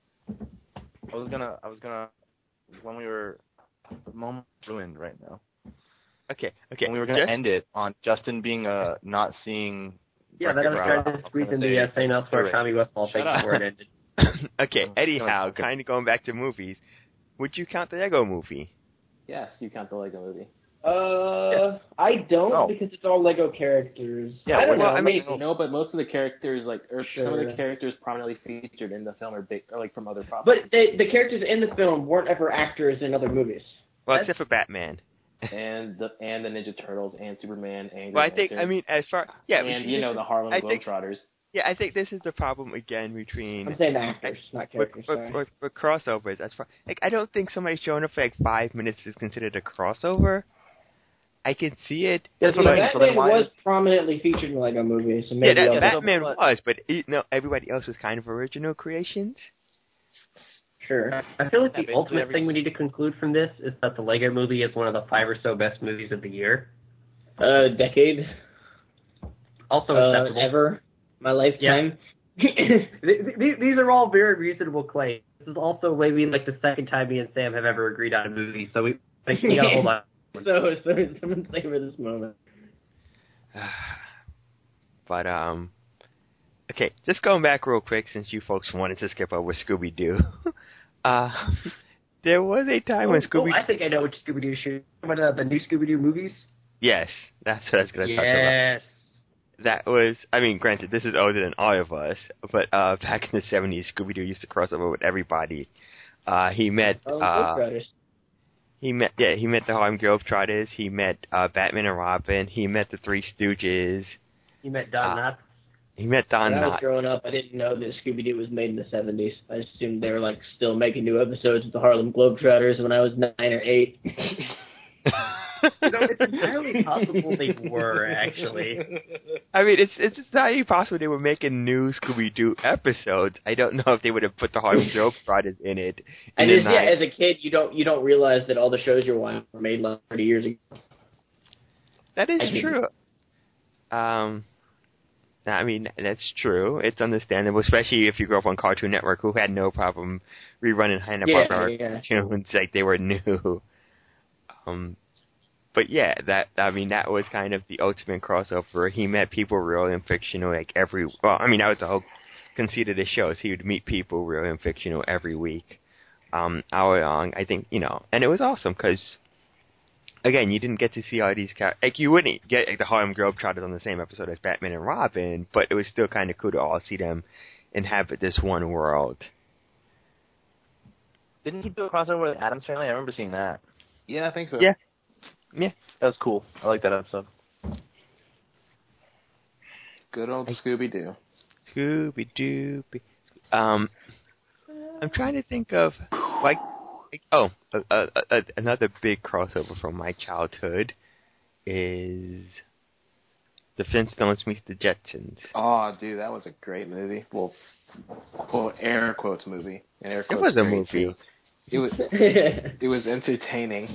I was gonna, I was gonna, when we were, the moment ruined right now. Okay, okay. When we were gonna just, end it on Justin being uh not seeing. Yeah, that I was Wreck-It trying Ralph. to squeeze I'm in gonna the uh, say- Saint Elsewhere Wait. Tommy Westphal Shut thing up. before it ended. okay, anyhow, Okay. kind of going back to movies. Would you count the Lego movie? Yes, you count the Lego movie. Uh, I don't Oh. because it's all Lego characters. Yeah, I don't well, know. I mean- maybe. No, but most of the characters, like, or some of Sure. the characters prominently featured in the film are big, are like from other But properties. they, the characters in the film weren't ever actors in other movies. Well, That's- except for Batman. and the and the Ninja Turtles and Superman and Green Well, I think, I Lantern, mean, as far, yeah, and we you should know just- the Harlem I think- Globetrotters. Yeah, I think this is the problem again between I'm saying actors, not with, characters. with, sorry. with, with crossovers. As far, like, I don't think somebody showing up for like five minutes is considered a crossover. I can see it. That's Yeah, what I mean. So then Batman why was is- prominently featured in the Lego movie, so Yeah, maybe that, I'll- yeah, Batman but- was, but you know, everybody else was kind of original creations. sure. I feel like Yeah, the basically ultimate every- thing we need to conclude from this is that the Lego movie is one of the five or so best movies of the year. Uh, decade. Also Uh, acceptable. ever. My lifetime. Th- th- These are all very reasonable claims. This is also maybe like the second time me and Sam have ever agreed on a movie, so we, like, we gotta hold on. so, so someone savor this moment. But um, okay, just going back real quick since you folks wanted to skip over Scooby Doo. uh, there was a time when Oh, Scooby. I think I know which Scooby Doo should. What uh, the new Scooby Doo movies? Yes, that's what I was going to talk about. Yes. That was, I mean, granted, this is older than all of us, but uh, back in the seventies, Scooby Doo used to cross over with everybody. Uh, he met, Oh, uh, Globetrotters. he met, yeah, he met the Harlem Globetrotters. He met uh, Batman and Robin. He met the Three Stooges. You met Don Uh, Knotts. He met Don When I was Knotts. growing up, I didn't know that Scooby Doo was made in the seventies. I assumed they were like still making new episodes of the Harlem Globetrotters when I was nine or eight. You know, it's entirely possible they were, actually. I mean, it's it's entirely possible they were making new Scooby Doo episodes. I don't know if they would have put the Harlem Globetrotters in it. And in as, the yeah, night. as a kid, you don't you don't realize that all the shows you're watching were made like thirty years ago. That is I didn't. true. Um, I mean, that's true. It's understandable, especially if you grew up on Cartoon Network, who had no problem rerunning Hanna-Barbera Yeah, yeah. cartoons like they were new. Um, but yeah, that I mean, that was kind of the ultimate crossover. He met people real and fictional, like every. Well, I mean, that was the whole conceit of the show. Is he would meet people real and fictional every week, um, hour long. I think you know, and it was awesome because. Again, you didn't get to see all these characters. Like, you wouldn't get like, the Harlem Globetrotters on the same episode as Batman and Robin, but it was still kind of cool to all see them inhabit this one world. Didn't he do a crossover with Addams Family? I remember seeing that. Yeah, I think so. Yeah. Yeah. That was cool. I like that episode. Good old Scooby Doo. Scooby-Doo. Um, I'm trying to think of, like, like oh, uh, uh, uh, another big crossover from my childhood is the Flintstones meet the Jetsons. Oh, dude, that was a great movie. Well, Well, air quotes movie. And air It quotes was a great, movie. too. It was it was entertaining.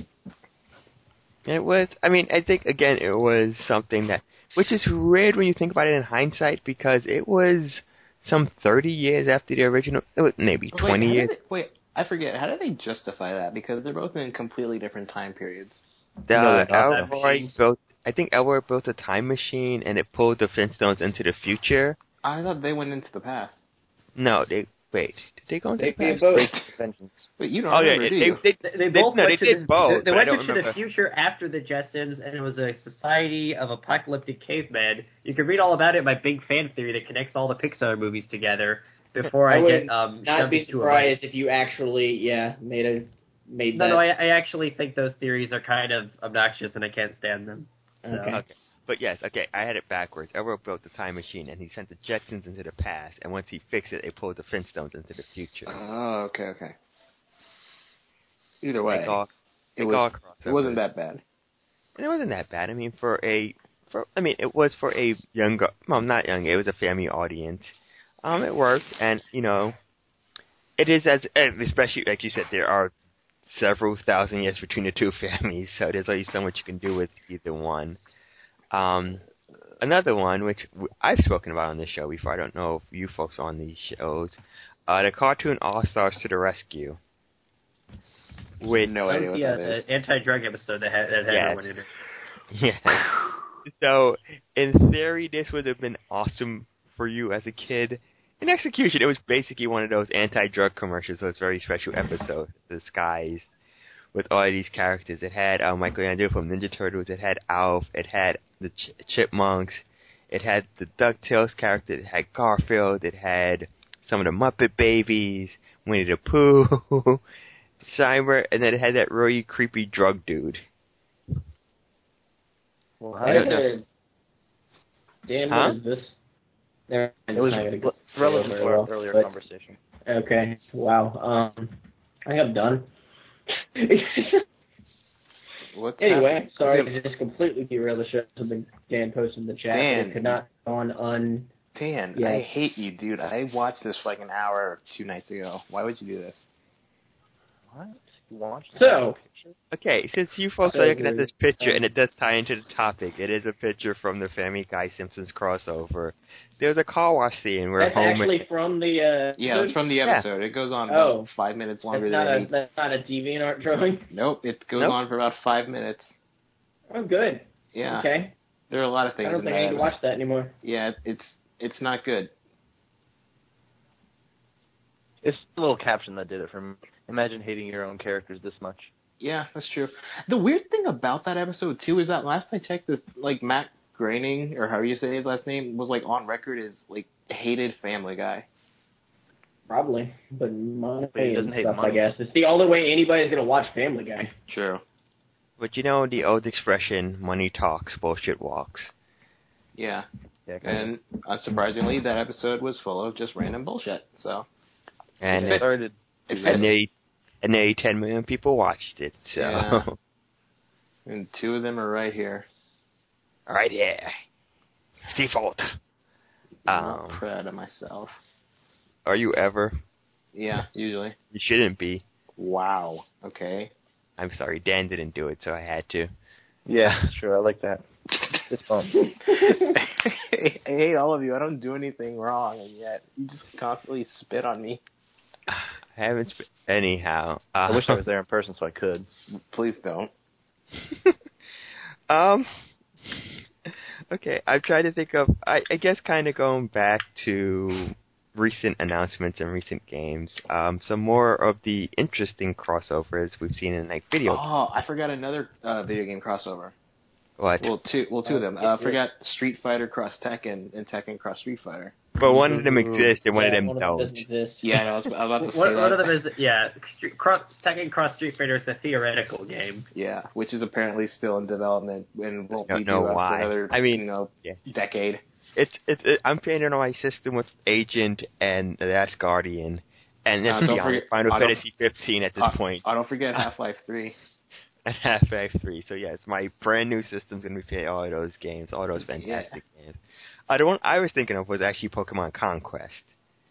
It was. I mean, I think again, it was something that, which is weird when you think about it in hindsight, because it was some thirty years after the original. It was maybe Wait, twenty how years. did they, wait, I forget. How did they justify that? Because they're both in completely different time periods. The, No, they're not that Elroy machines. built. I think Elroy built a time machine, and it pulled the Flintstones into the future. I thought they went into the past. No, they wait. Did they go into They the past? did both. Vengeance. Wait, you don't Oh yeah, remember, do they, you? they, They, they, they both no, went they to did the, both. They but I went don't into remember. the future after the Jetsons, and it was a society of apocalyptic cavemen. You can read all about it in my big fan theory that connects all the Pixar movies together. Before I, I would get um, not shoved be into a surprised if you actually, yeah, made a made No, that. no, I, I actually think those theories are kind of obnoxious, and I can't stand them. So. Okay. Okay. But yes, okay, I had it backwards. Elroy built the time machine, and he sent the Jetsons into the past, and once he fixed it, they pulled the Flintstones into the future. Oh, okay, okay. Either way, Like all, it, like was, all it wasn't crossovers. that bad. And it wasn't that bad. I mean, for a, for I mean, it was for a younger, well, not young. It was a family audience. Um, it worked, and you know, it is as, and especially like you said, there are several thousand years between the two families, so there's only so much you can do with either one. Um, another one, which w- I've spoken about on this show before. I don't know if you folks are on these shows. Uh, the cartoon All Stars to the Rescue. With No That idea was what the, uh, that is. the anti-drug episode that had, that had Yes. everyone in it. yeah. So, in theory, this would have been awesome for you as a kid. In execution, it was basically one of those anti-drug commercials, those very special episodes disguised with all of these characters. It had uh, Michelangelo from Ninja Turtles, it had Alf, it had the Ch- Chipmunks, it had the DuckTales character, it had Garfield, it had some of the Muppet Babies, Winnie the Pooh, Shimer, and then it had that really creepy drug dude. Well, I how I did don't know. heard- Dan, Huh? what is this? Never mind, It was it's not gonna go relevant very to our well, earlier but- conversation. Okay. Wow. Um, I think I'm done. What's Anyway, happening? sorry Okay, to just completely derail the show. Something Dan posted in the chat, Dan, but it could not go on un. Dan, Yeah. I hate you, dude. I watched this for like an hour or two nights ago. Why would you do this? What? You watched So- that? Okay, since you folks are looking at this picture, and it does tie into the topic, it is a picture from the Family Guy Simpsons crossover. There's a car wash scene where That's Homer... actually from the. Uh, Yeah, it's from the Yeah. episode. It goes on Oh. about five minutes longer That's not than it a needs. that's not a DeviantArt drawing. Nope, it goes Nope. on for about five minutes. Oh, good. Yeah, Okay. there are a lot of I things don't in think that I need to episode. watch that anymore. Yeah, it's it's not good. It's a little caption that did it for me. Imagine hating your own characters this much. Yeah, that's true. The weird thing about that episode too is that last I checked, this like Matt Groening or however you say his last name was like on record as like hated Family Guy. Probably, but money But he doesn't and hate stuff. I money. guess it's the only way anybody's gonna watch Family Guy. True. But you know the old expression, money talks, bullshit walks. Yeah, Yeah, kind and unsurprisingly, that episode was full of just random bullshit. So And of. it- it, started. it and fits. nearly, and nearly ten million people watched it, so... Yeah. And two of them are right here. Alright, yeah. Default. I'm Um, not proud of myself. Are you ever? Yeah, usually. You shouldn't be. Wow. Okay. I'm sorry, Dan didn't do it, so I had to. Yeah, sure. I like that. It's fun. I hate all of you. I don't do anything wrong, and yet you just constantly spit on me. I haven't sp- anyhow. Uh, I wish I was there in person so I could. Please don't. um. Okay, I've tried to think of. I, I guess kind of going back to recent announcements and recent games. Um, some more of the interesting crossovers we've seen in like video. Oh, I forgot another uh, video game crossover. What? Well, two. Well, two of them. Uh, Uh, it's- forgot Street Fighter cross Tekken and Tekken cross Street Fighter. But one of them exists and one Yeah, of them one don't. doesn't exist. Yeah, I, know, I was I was about to One, say one that. of them is yeah, Street, cross, Tekken Cross Street Fighter is a theoretical game. Yeah, which is apparently still in development and won't Don't be know due out why. for another, I mean, you know, yeah. decade. It's it's it, I'm playing it on my system with Agent and The Last Guardian, and let's Uh, be don't honest, forget- Final I don't- Fantasy fifteen at this Uh, point, Oh, don't forget Half-Life three. and Half-Life three. So yeah, it's my brand new system's gonna be playing all of those games, all those fantastic games. Uh, the one I was thinking of was actually Pokemon Conquest.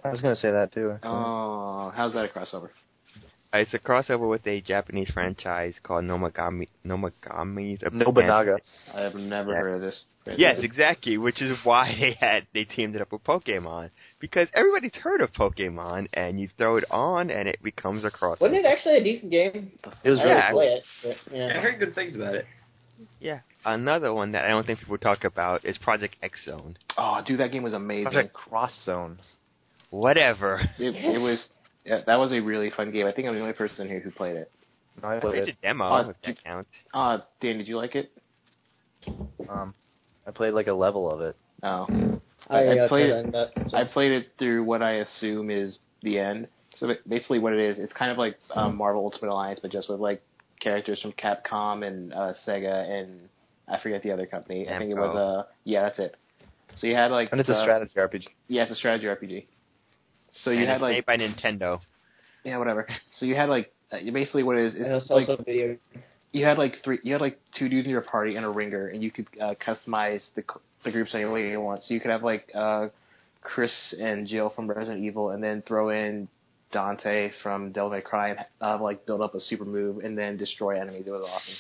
I was gonna say that too. Oh, how's that a crossover? Uh, it's a crossover with a Japanese franchise called Nomagami Nomagami's of Nobunaga. I have never Yeah. heard of this. Yes, exactly, which is why they had they teamed it up with Pokemon. Because everybody's heard of Pokemon, and you throw it on, and it becomes a crossover. Wasn't it actually a decent game? It was I really didn't cool. play it, but, yeah. I heard good things about it. Yeah. Another one that I don't think people talk about is Project X Zone. Oh, dude, that game was amazing. Project Cross Zone. Whatever. It, it was. Yeah, that was a really fun game. I think I'm the only person here who played it. No, I I played played it. the demo, Uh, if that counts. Uh, Dan, did you like it? Um, I played like a level of it. Oh. I, I uh, played tried it. that, so. I played it through what I assume is the end. So ba- basically, what it is, it's kind of like um, Marvel Ultimate Alliance, but just with like characters from Capcom and uh, Sega and I forget the other company. I think it was Namco. uh yeah, that's it. So you had like And it's a uh, strategy R P G. Yeah, it's a strategy R P G. So you and had it's like made by Nintendo. yeah, whatever. So you had like uh, basically what it is. And It's it's like also video. you had like three. You had like two dudes in your party and a ringer, and you could uh, customize the the groups any way you want. So you could have like uh, Chris and Jill from Resident Evil, and then throw in Dante from Devil May Cry, and uh, like build up a super move, and then destroy enemies. It was awesome.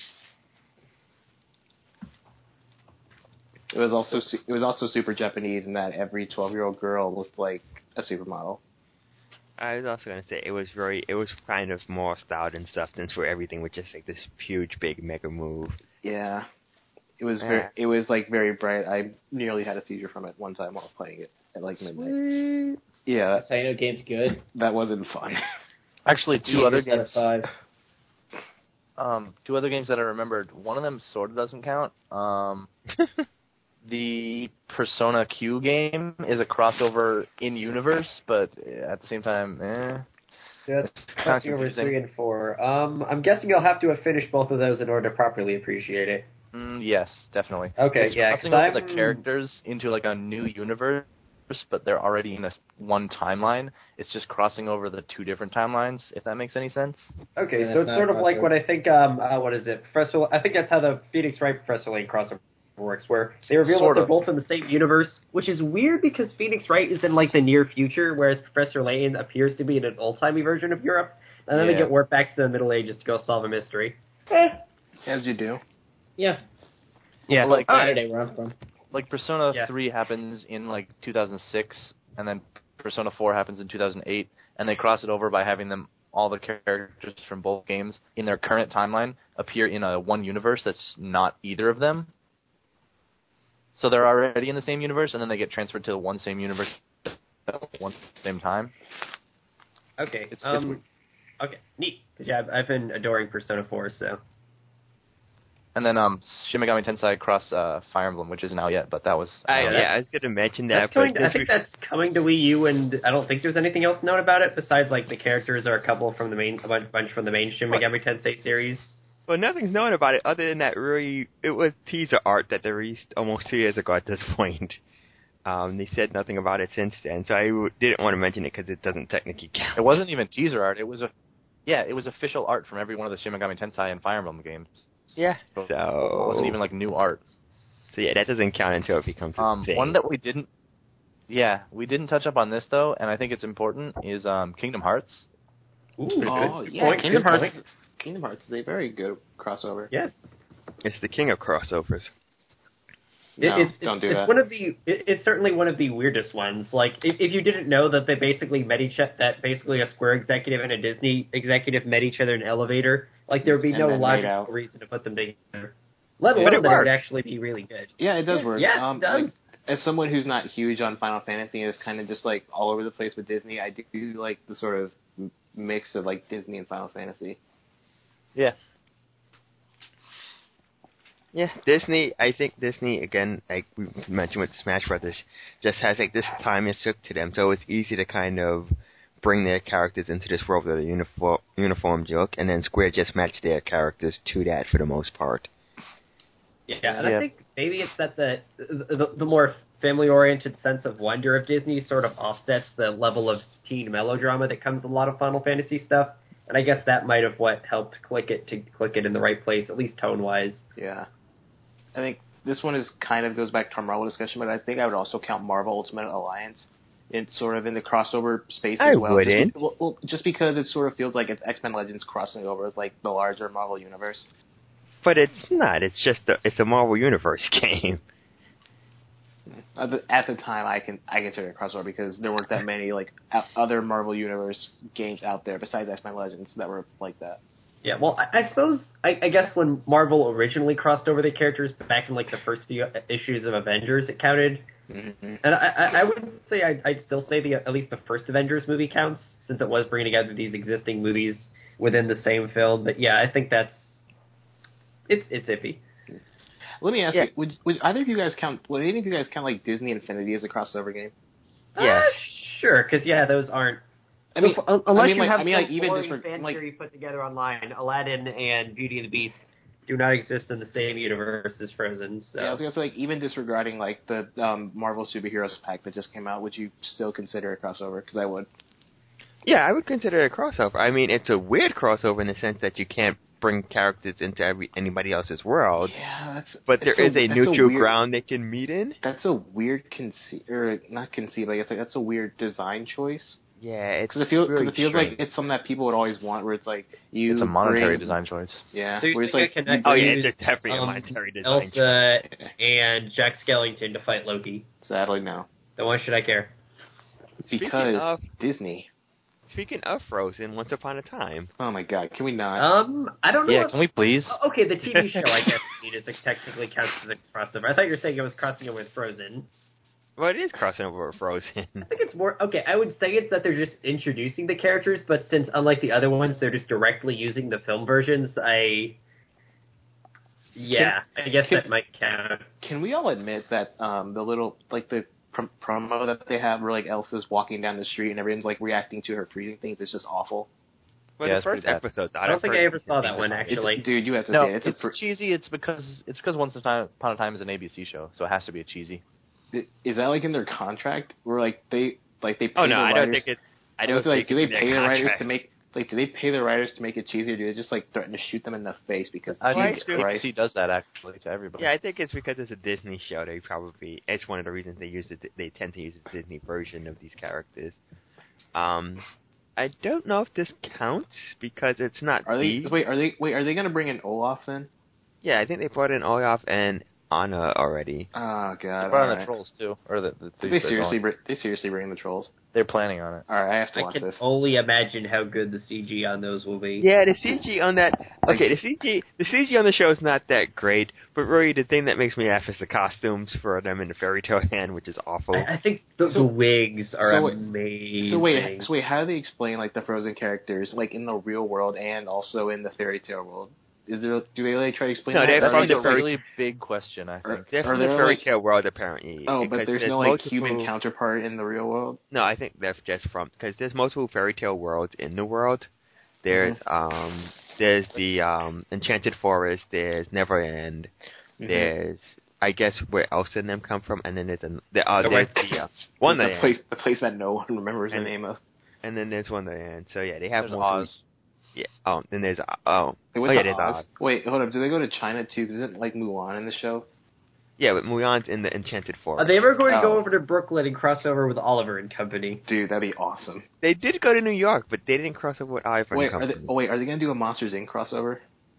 It was also su- it was also super Japanese in that every twelve year old girl looked like a supermodel. I was also going to say, it was very, it was kind of more styled and substance where everything was just like this huge, big mega move. Yeah, it was Yeah. very it was like very bright. I nearly had a seizure from it one time while playing it at like midnight. Yeah, That's how you know game's good. that wasn't fun. Actually, two Eight other out of games. Five. Um, two other games that I remembered. One of them sort of doesn't count. Um, the Persona Q game is a crossover in universe, but at the same time, eh. That's It's kinda crossing over confusing. three and four. Um, I'm guessing you'll have to have finished both of those in order to properly appreciate it. Mm, yes, definitely. Okay, it's yeah, crossing 'cause over I'm- the characters into like a new universe, but they're already in a s- one timeline. It's just crossing over the two different timelines, if that makes any sense. Okay, Yeah, so it's it's not sort of like crossover. what I think, um, uh, what is it, Professor, I think that's how the Phoenix Wright Professor Layton crossover works, where they reveal Sort that they're of. both in the same universe, which is weird because Phoenix Wright is in, like, the near future, whereas Professor Layton appears to be in an old-timey version of Europe, and then they Yeah. get warped back to the Middle Ages to go solve a mystery. Eh, As you do. Yeah. yeah, Like- all right. Saturday where I'm from. Like Persona Yeah. three happens in like two thousand six, and then Persona four happens in two thousand eight, and they cross it over by having them all the characters from both games in their current timeline appear in a one universe that's not either of them. So they're already in the same universe, and then they get transferred to one same universe at one same time. Okay, It's- it's um, weird. okay, neat, because yeah, I've, I've been adoring Persona four, so. And then um, Shin Megami Tensei cross uh, Fire Emblem, which isn't out yet, but that was. I, yeah, yeah, I was going to mention that, That's but coming to, I since think we- that's coming to Wii U, and I don't think there's anything else known about it besides like the characters are a couple from the main, a bunch, bunch from the main Shin Megami Tensei series. well, nothing's known about it other than that really, it was teaser art that they released almost two years ago at this point. Um, they said nothing about it since then, so I w- didn't want to mention it because it doesn't technically count. It wasn't even teaser art. It was a, yeah, it was official art from every one of the Shin Megami Tensei and Fire Emblem games. Yeah, So so it wasn't even like new art. So yeah, that doesn't count until it becomes a Um, thing. one that we didn't, yeah, we didn't touch up on this though, and I think it's important is um, Kingdom Hearts. Ooh, Oh, good yeah, point, Kingdom good Hearts. point. Kingdom Hearts is a very good crossover. Yeah, It's the king of crossovers. It- No, it's, don't it's, do it's that. one of the. It, it's certainly one of the weirdest ones. Like, if, if you didn't know that they basically met each that basically a Square executive and a Disney executive met each other in an elevator, like there would be And no then made logical out. reason to put them together. Let Yeah, alone but that it it would works. actually be really good. Yeah, it does Yeah, work. yeah, um, it does. Like, as someone who's not huge on Final Fantasy and is kind of just like all over the place with Disney, I do like the sort of m- mix of like Disney and Final Fantasy. Yeah. Yeah, Disney, I think Disney, again, like we mentioned with Smash Brothers, just has like this time it took to them, so it's easy to kind of bring their characters into this world with a uniform, uniform look, and then Square just match their characters to that for the most part. Yeah, and Yeah. I think maybe it's that the the, the more family-oriented sense of wonder of Disney sort of offsets the level of teen melodrama that comes with a lot of Final Fantasy stuff, and I guess that might have what helped click it to click it in the right place, at least tone-wise. Yeah. I think this one is kind of goes back to our Marvel discussion, but I think I would also count Marvel Ultimate Alliance It's sort of in the crossover space I as well. wouldn't. Just, be- well, well, just because it sort of feels like it's X-Men Legends crossing over with like the larger Marvel universe. But it's not. It's just a, it's a Marvel Universe game. At the, at the time, I can I consider it a crossover because there weren't that many like o- other Marvel Universe games out there besides X-Men Legends that were like that. Yeah, well, I, I suppose, I, I guess when Marvel originally crossed over the characters back in, like, the first few issues of Avengers, it counted. Mm-hmm. And I, I, I would say, I'd, I'd still say the at least the first Avengers movie counts, since it was bringing together these existing movies within the same film. But, yeah, I think that's, it's it's iffy. Let me ask Yeah. you: would, would either of you guys count? Would any of you guys count like Disney Infinity as a crossover game? Yes. Uh, sure, because, yeah, those aren't... I So mean, for, unless I mean, you like, have I mean, some like, even boring just for, fan like, theory put together online, Aladdin and Beauty and the Beast do not exist in the same universe as Frozen. So. yeah, I was gonna say, like, even disregarding like the um, Marvel Superheroes pack that just came out, would you still consider it a crossover? Because I would. Yeah, I would consider it a crossover. I mean, it's a weird crossover in the sense that you can't bring characters into every anybody else's world. Yeah, that's. But there that's is a that's neutral weird, ground they can meet in. That's a weird conceit, or not conceit, but I guess like that's a weird design choice. Yeah, it's Because it, feel, really cause it feels strange. like it's something that people would always want, where it's like you. It's a monetary bring, design choice. Yeah, So you're where it's saying like I can Oh yeah, use, it's definitely a um, monetary design. Elsa and Jack Skellington to fight Loki. sadly no, Then why should I care? Speaking because of- Disney. Speaking of Frozen, Once Upon a Time. Oh my God, can we not? Um, I don't know. Yeah, if, can we please? oh, okay, the T V show I guess it is technically counts as a crossover. I thought you were saying it was crossing over with Frozen. Well, it is crossing over with Frozen. I think it's more okay. I would say it's that they're just introducing the characters, but since unlike the other ones, they're just directly using the film versions. I, yeah, I guess can- that might count. Can we all admit that um, the little like the pr- promo that they have, where like Elsa's walking down the street and everyone's like reacting to her freezing things, is just awful. Well, Yeah, the it's first pretty bad. episodes. I don't think I ever saw that one It's, actually. dude, you have to No, say it. it's, It's, a pr- cheesy. It's because it's because Once Upon a Time is an A B C show, so it has to be a cheesy. is that like in their contract? Where like they like they pay Oh no, the I writers, don't think it's. I I don't was like, think do they it's in pay their the writers contract. to make like do they pay the writers to make it cheesy, or do they just like threaten to shoot them in the face because I Jesus think A B Christ? C does that actually to everybody. Yeah, I think it's because it's a Disney show. They probably it's one of the reasons they use it. They tend to use the Disney version of these characters. Um, I don't know if this counts because it's not. Are they the, wait? Are they wait? Are they gonna bring in Olaf then? Yeah, I think they brought in Olaf and Anna already. Oh God! They brought all on the right. trolls too, or the, the They they're seriously, going- br- they seriously bring in the trolls. they're planning on it. All right, I have to I watch can this. only imagine how good the C G on those will be. Yeah, the C G on that. Okay, the C G the C G on the show is not that great, but really the thing that makes me laugh is the costumes for them in the fairy tale land, which is awful. I, I think the, So- the wigs are so wait- amazing. So wait, so wait, how do they explain like the Frozen characters, like in the real world and also in the fairy tale world? Is there do they like try to explain No, that? they're Or That's from are like they the a just, like, really big question, I Or- think. They're are from the there, fairy like- tale world apparently. Oh, but because there's no like multiple- human counterpart in the real world. No, I think that's just from because there's multiple fairy tale worlds in the world. There's Mm-hmm. um there's the um Enchanted Forest. There's Neverland. Mhm. There's I guess where Elsa and them come from, and then there's an, the, uh, The there's West- the uh, the Wonderland, place, the place that no one remembers And- the name of. and then there's Wonderland. So yeah, they have There's multiple. Oz. Yeah. Oh, then there's oh They oh went yeah, to there's Oz. Oz. Wait, hold up. Do they go to China too? Because isn't like Mulan in the show? Yeah, but Mulan's in the Enchanted Forest. Are they ever going to go Oh. over to Brooklyn and cross over with Oliver and Company? Dude, that'd be awesome. They did go to New York, but they didn't cross over with Oliver Wait, and are they? Company. Oh wait, are they gonna do a Monsters Incorporated crossover?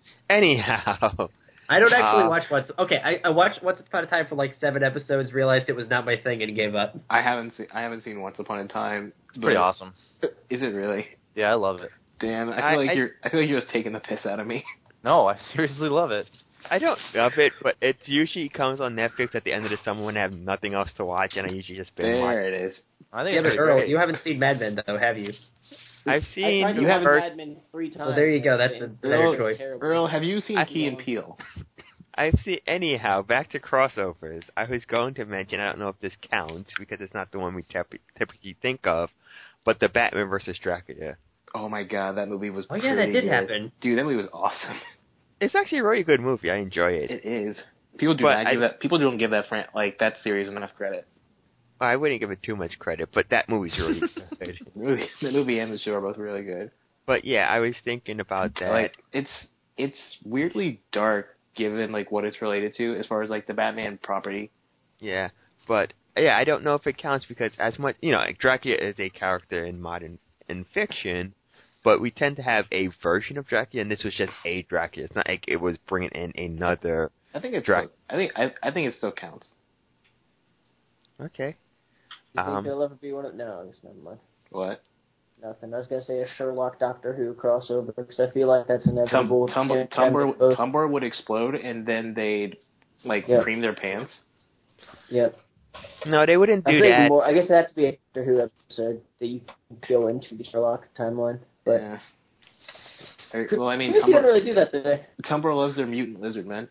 Anyhow, I don't actually Uh, watch Once. Okay, I, I watched Once Upon a Time for like seven episodes, realized it was not my thing, and gave up. I haven't seen. I haven't seen Once Upon a Time. It's pretty awesome. Is it really? Yeah, I love it. Damn, I feel I- like I- you're. I feel like you're just taking the piss out of me. No, I seriously love it. I don't love it, but it usually comes on Netflix at the end of the summer when I have nothing else to watch, and I usually just binge watch. There it is. I think Yeah, it's but pretty Earl, great. you haven't seen Mad Men, though, have you? I've I seen tried to You watch haven't- first, Mad Men three times. Well, there you go. and That's it's a been better Earl, choice. terrible. Earl, have you seen I Key and know. Peele? I've seen anyhow. Back to crossovers. I was going to mention. I don't know if this counts because it's not the one we typ- typically think of, but the Batman versus Dracula. Oh my god, that movie was. Oh, yeah, that pretty did good. happen. Dude, that movie was awesome. It's actually a really good movie. I enjoy it. It is. People do But not I- give that. People don't give that fran- like that series enough credit. Well, I wouldn't give it too much credit, but that movie's really good. The movie, the movie and the show are both really good. But yeah, I was thinking about that. Like it's it's weirdly dark given like what it's related to as far as like the Batman property. Yeah, but yeah, I don't know if it counts because as much, you know, like Dracula is a character in modern in fiction, but we tend to have a version of Dracula, and this was just a Dracula. It's not like it was bringing in another. I think it's. Drac- still, I think. I, I think it still counts. Okay. Do you think Um, there'll ever be one of... No, I guess never mind. What? Nothing. I was going to say a Sherlock Doctor Who crossover, because I feel like that's Tum- inevitable. Tumblr, Tumblr, Tumblr would explode, and then they'd, like, Yep. cream their pants. Yep. no, they wouldn't do I think that. more. I guess it has to be a Doctor Who episode that you can go into the Sherlock timeline. But Yeah. Or- Well, I mean, I guess you don't Tumblr, really do that today. Tumblr loves their mutant lizard men.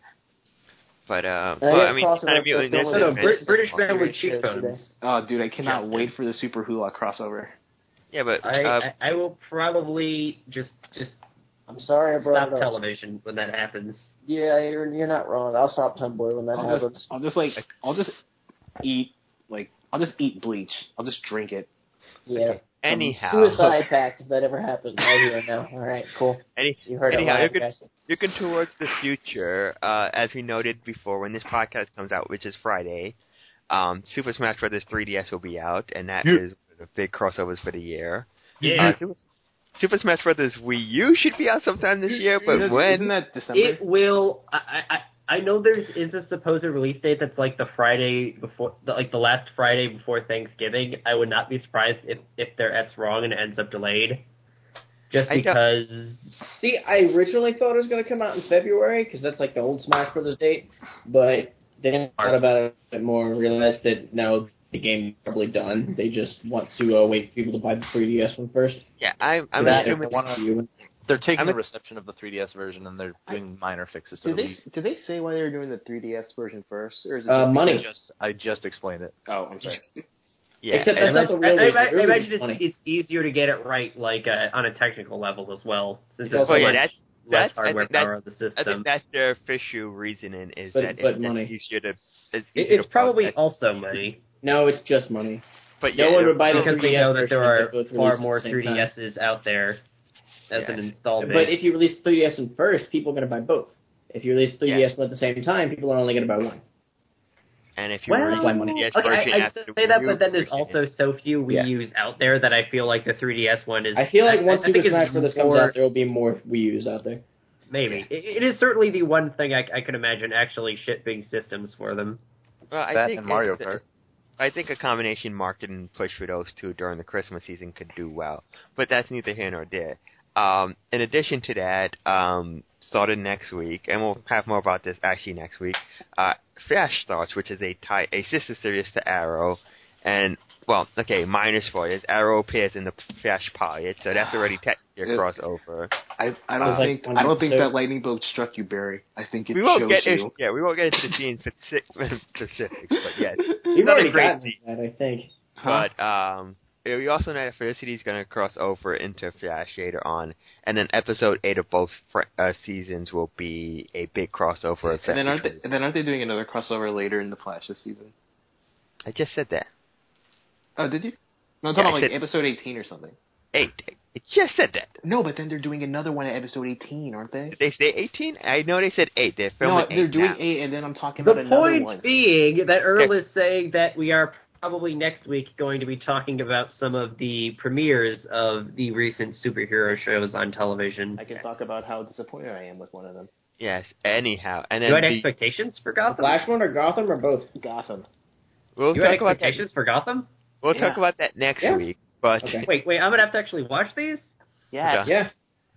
But uh, I well, guess I mean, crossover kind of mutant. episodes this don't is No, really advanced. Brit- British men with Great shows cheekbones. today. Oh, dude, I cannot Yes, wait dude. for the Super Hulak crossover. Yeah, but I, uh, I I will probably just just I'm sorry I brought stop it up. television when that happens. Yeah, you're you're not wrong. I'll stop Tumblr when that I'll happens. just, I'll just like, I'll just eat, like, I'll just eat bleach. I'll just drink it. Yeah. anyhow, Suicide pact if that ever happens. Right here now. All right, cool. any, You heard anyhow, it you live, could guys. looking towards the future, uh, as we noted before, when this podcast comes out, which is Friday, um, Super Smash Bros. three D S will be out, and that Yep. is one of the big crossovers for the year. Yeah. Uh, Super, Super Smash Bros. Wii U should be out sometime this year, but Isn't- when? Isn't that December? It will. I, I I know there's is a supposed release date that's like the Friday before, the, like the last Friday before Thanksgiving. I would not be surprised if if they're that's wrong and it ends up delayed. Just I don't- because. See, I originally thought it was going to come out in February because that's like the old Smash Brothers date, but then I thought about it a bit more and realized that no, the game's probably done. They just want to uh, wait for people to buy the three D S one first. Yeah, I'm, I'm That- assuming. wanna- They're taking I'm the a- reception of the three D S version and they're doing minor fixes to Did the they Wii. did they say why they were doing the three D S version first, or is it Uh, just money. I just, I just explained it. Oh, I'm sorry. Yeah, Except and- that's not the I, real I, reason. I, The I real imagine reason is it's, money. it's easier to get it right, like uh, on a technical level as well, since It's there's also so oh yeah, much that's less that's I hardware think that's power of the I system. think that's their official reasoning is But- that but it's, money. it's easier to. It's, It, easier it's to probably process. also money, No, it's just money. But no yeah, one they're- would buy the because they 3D S know that there version if are they both far released at more the same three D time. S's out there as Yes. an installment. But if you release three D S one first, people are going to buy both. If you release three D S Yeah. one at the same time, people are only going to buy one. And if you well, release why the money. three D S okay, version I, I'd after say the that, Wii but then U there's version- also so few Wii Yeah. U's out there that I feel like the three D S one is. I feel like once I, I Super think it's Smash Bros. comes more- out, there will be more Wii U's out there. Maybe it, it is certainly the one thing I, I could imagine actually shipping systems for them. Well, I That think and Mario it- Kart. I think a combination marketing push for those two during the Christmas season could do well, but that's neither here nor there. Um, in addition to that, um, started next week, and we'll have more about this actually next week. Uh, Flash starts, which is a tie, a sister series to Arrow, and well, okay, minor spoilers. Arrow appears in the Flash pilot, so that's already technically a crossover. I I Uh, don't like think one I don't think episode. that lightning bolt struck you, Barry. I think it We won't shows get you. in, yeah, we won't get into the scene specific- specifics, but yes. You've Not a already great gotten scene. that, I think. Huh? But um, we also know that Felicity is going to cross over into Flash later on, and then episode eight of both fr- uh, seasons will be a big crossover event. And then aren't they, between- and then aren't they doing another crossover later in the Flash this season? I just said that. Oh, did you? No, I'm Yeah, talking I about like said- episode eighteen or something. Eight. I just said that. No, but then they're doing another one at episode eighteen, aren't they? Did they say eighteen? I know they said eight. They're No, filming they're eight doing now. eight, and then I'm talking The about another point one. being that Earl is saying that we are probably next week going to be talking about some of the premieres of the recent superhero shows on television. I can talk about how disappointed I am with one of them. Yes. Anyhow, and then You had the, expectations for The Gotham? Flash one or Gotham or both? Gotham. we'll You had talk about that. expectations for Gotham? We'll Yeah. talk about that next Yeah. week. But Okay. Wait, wait, I'm gonna have to actually watch these? Yeah. Yeah.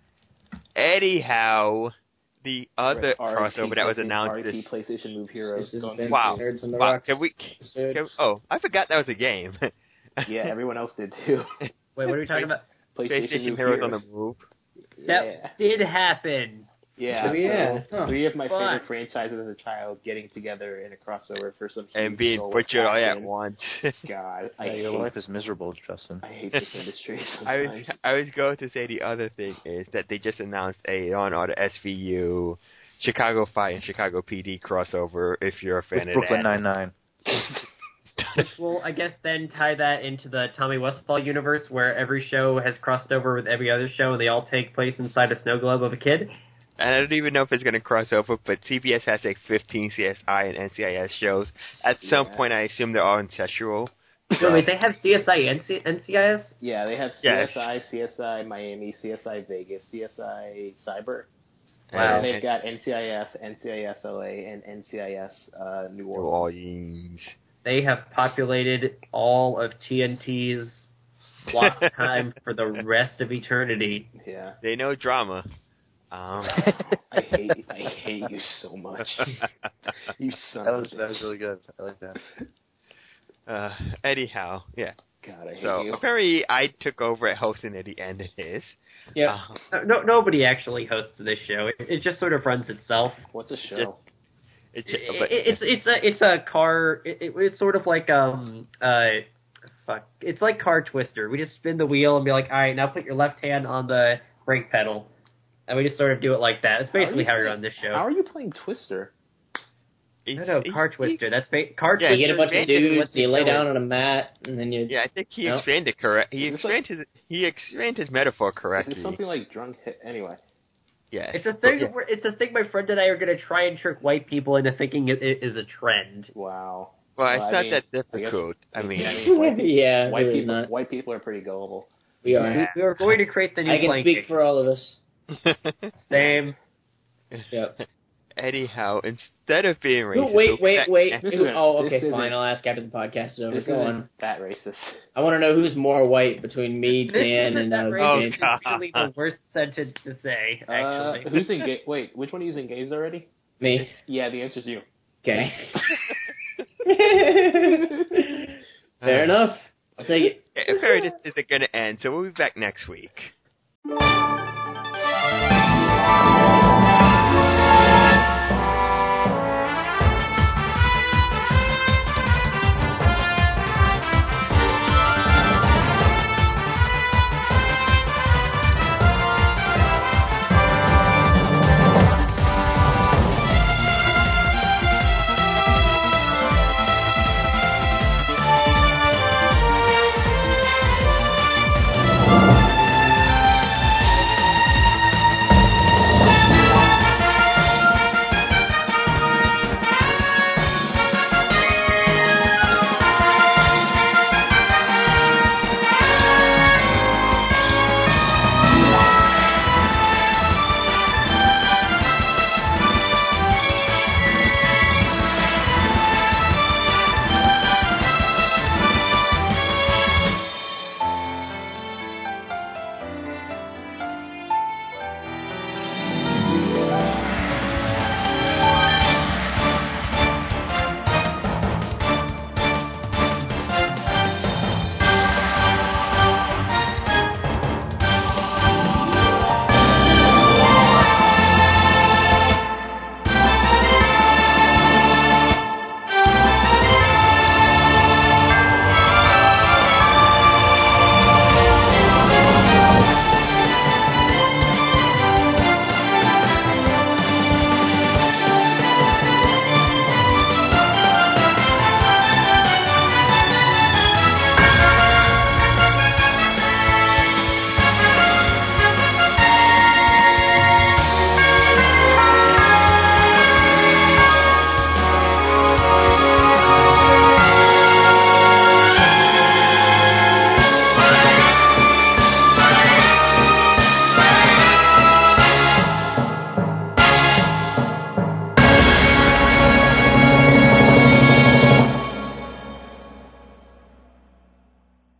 anyhow, the other R I P crossover that was PlayStation- announced R I P this. PlayStation Move Heroes. This has Don't- been Wow. Nerds on the Wow. Rocks Can we? episode. Can, oh, I forgot that was a game. Yeah, everyone else did too. Wait, what are we talking about? PlayStation, PlayStation Move Heroes on the Move. That Yeah. did happen. Yeah, Oh, yeah. so Huh. three of my But- favorite franchises as a child getting together in a crossover for some And huge being soul butchered all at action. once. God, I Yeah, your hate, life is miserable, Justin. I hate this industry I was sometimes. I was going to say the other thing is that they just announced a Law and Order S V U, Chicago Fire and Chicago P D crossover. If you're a fan With of Brooklyn that, Nine-Nine. Which will, I guess, then tie that into the Tommy Westfall universe where every show has crossed over with every other show and they all take place inside a snow globe of a kid. And I don't even know if it's going to cross over, but C B S has like fifteen C S I and N C I S shows. At some Yeah. point, I assume they're all incestual. So wait, they have C S I and C- N C I S? Yeah, they have Yes. C S I, C S I Miami, C S I Vegas, C S I Cyber. Wow. And they've got N C I S, N C I S L A, and N C I S uh, New New Orleans. Orleans. They have populated all of T N T's block time for the rest of eternity. Yeah. They know drama. Um. I hate I hate you so much. You son That of was a that was bitch. really good. I like that. Uh, anyhow, yeah. God, I hate So you. apparently, I took over at hosting at the end of his. Yep. Um, No, no, nobody actually hosts this show. It, it just sort of runs itself. What's a show? it's, It, but, it, it's it's a it's a car. It, it, it's sort of like um uh fuck. It's like Car Twister. We just spin the wheel and be like, all right, now put your left hand on the brake pedal, and we just sort of do it like that. It's basically how, How are we you run this show. How are you playing Twister? No, it's- no, it's- Car Twister. That's ba- Car Yeah, Twister. You get a bunch is of basically dudes, what the you lay show down is. on a mat, and then you... Yeah, I think he Nope. explained it correct. He Is this explained his he explained his metaphor Is correctly. this something like drunk hit? Anyway. Yes. It's a thing. Yeah. Where, it's a thing. My friend and I are going to try and trick white people into thinking it, it is a trend. Wow. Well, it's Well, I not mean, that I guess- difficult. I, mean, yeah, I mean, white, people, yeah, white really people, not. white people are pretty gullible. We are. Yeah. We are going to create the new. I can playing speak game. for all of us. Same. Yep. Anyhow, instead of being Who, racist, wait, we'll wait, back- wait. This Who, isn't- oh, this okay, isn't- fine. I'll ask after the podcast is over. This Go isn't on. that racist. I want to know who's more white between me, This Dan, isn't and that uh, racist. James. God. It's really the worst sentence to say. Uh, Actually, who's engaged? Wait, which one of you is engaged already? Me. Yeah, the answer's you. Okay. Fair enough. I'll take it. Apparently, this isn't going to end, so we'll be back next week.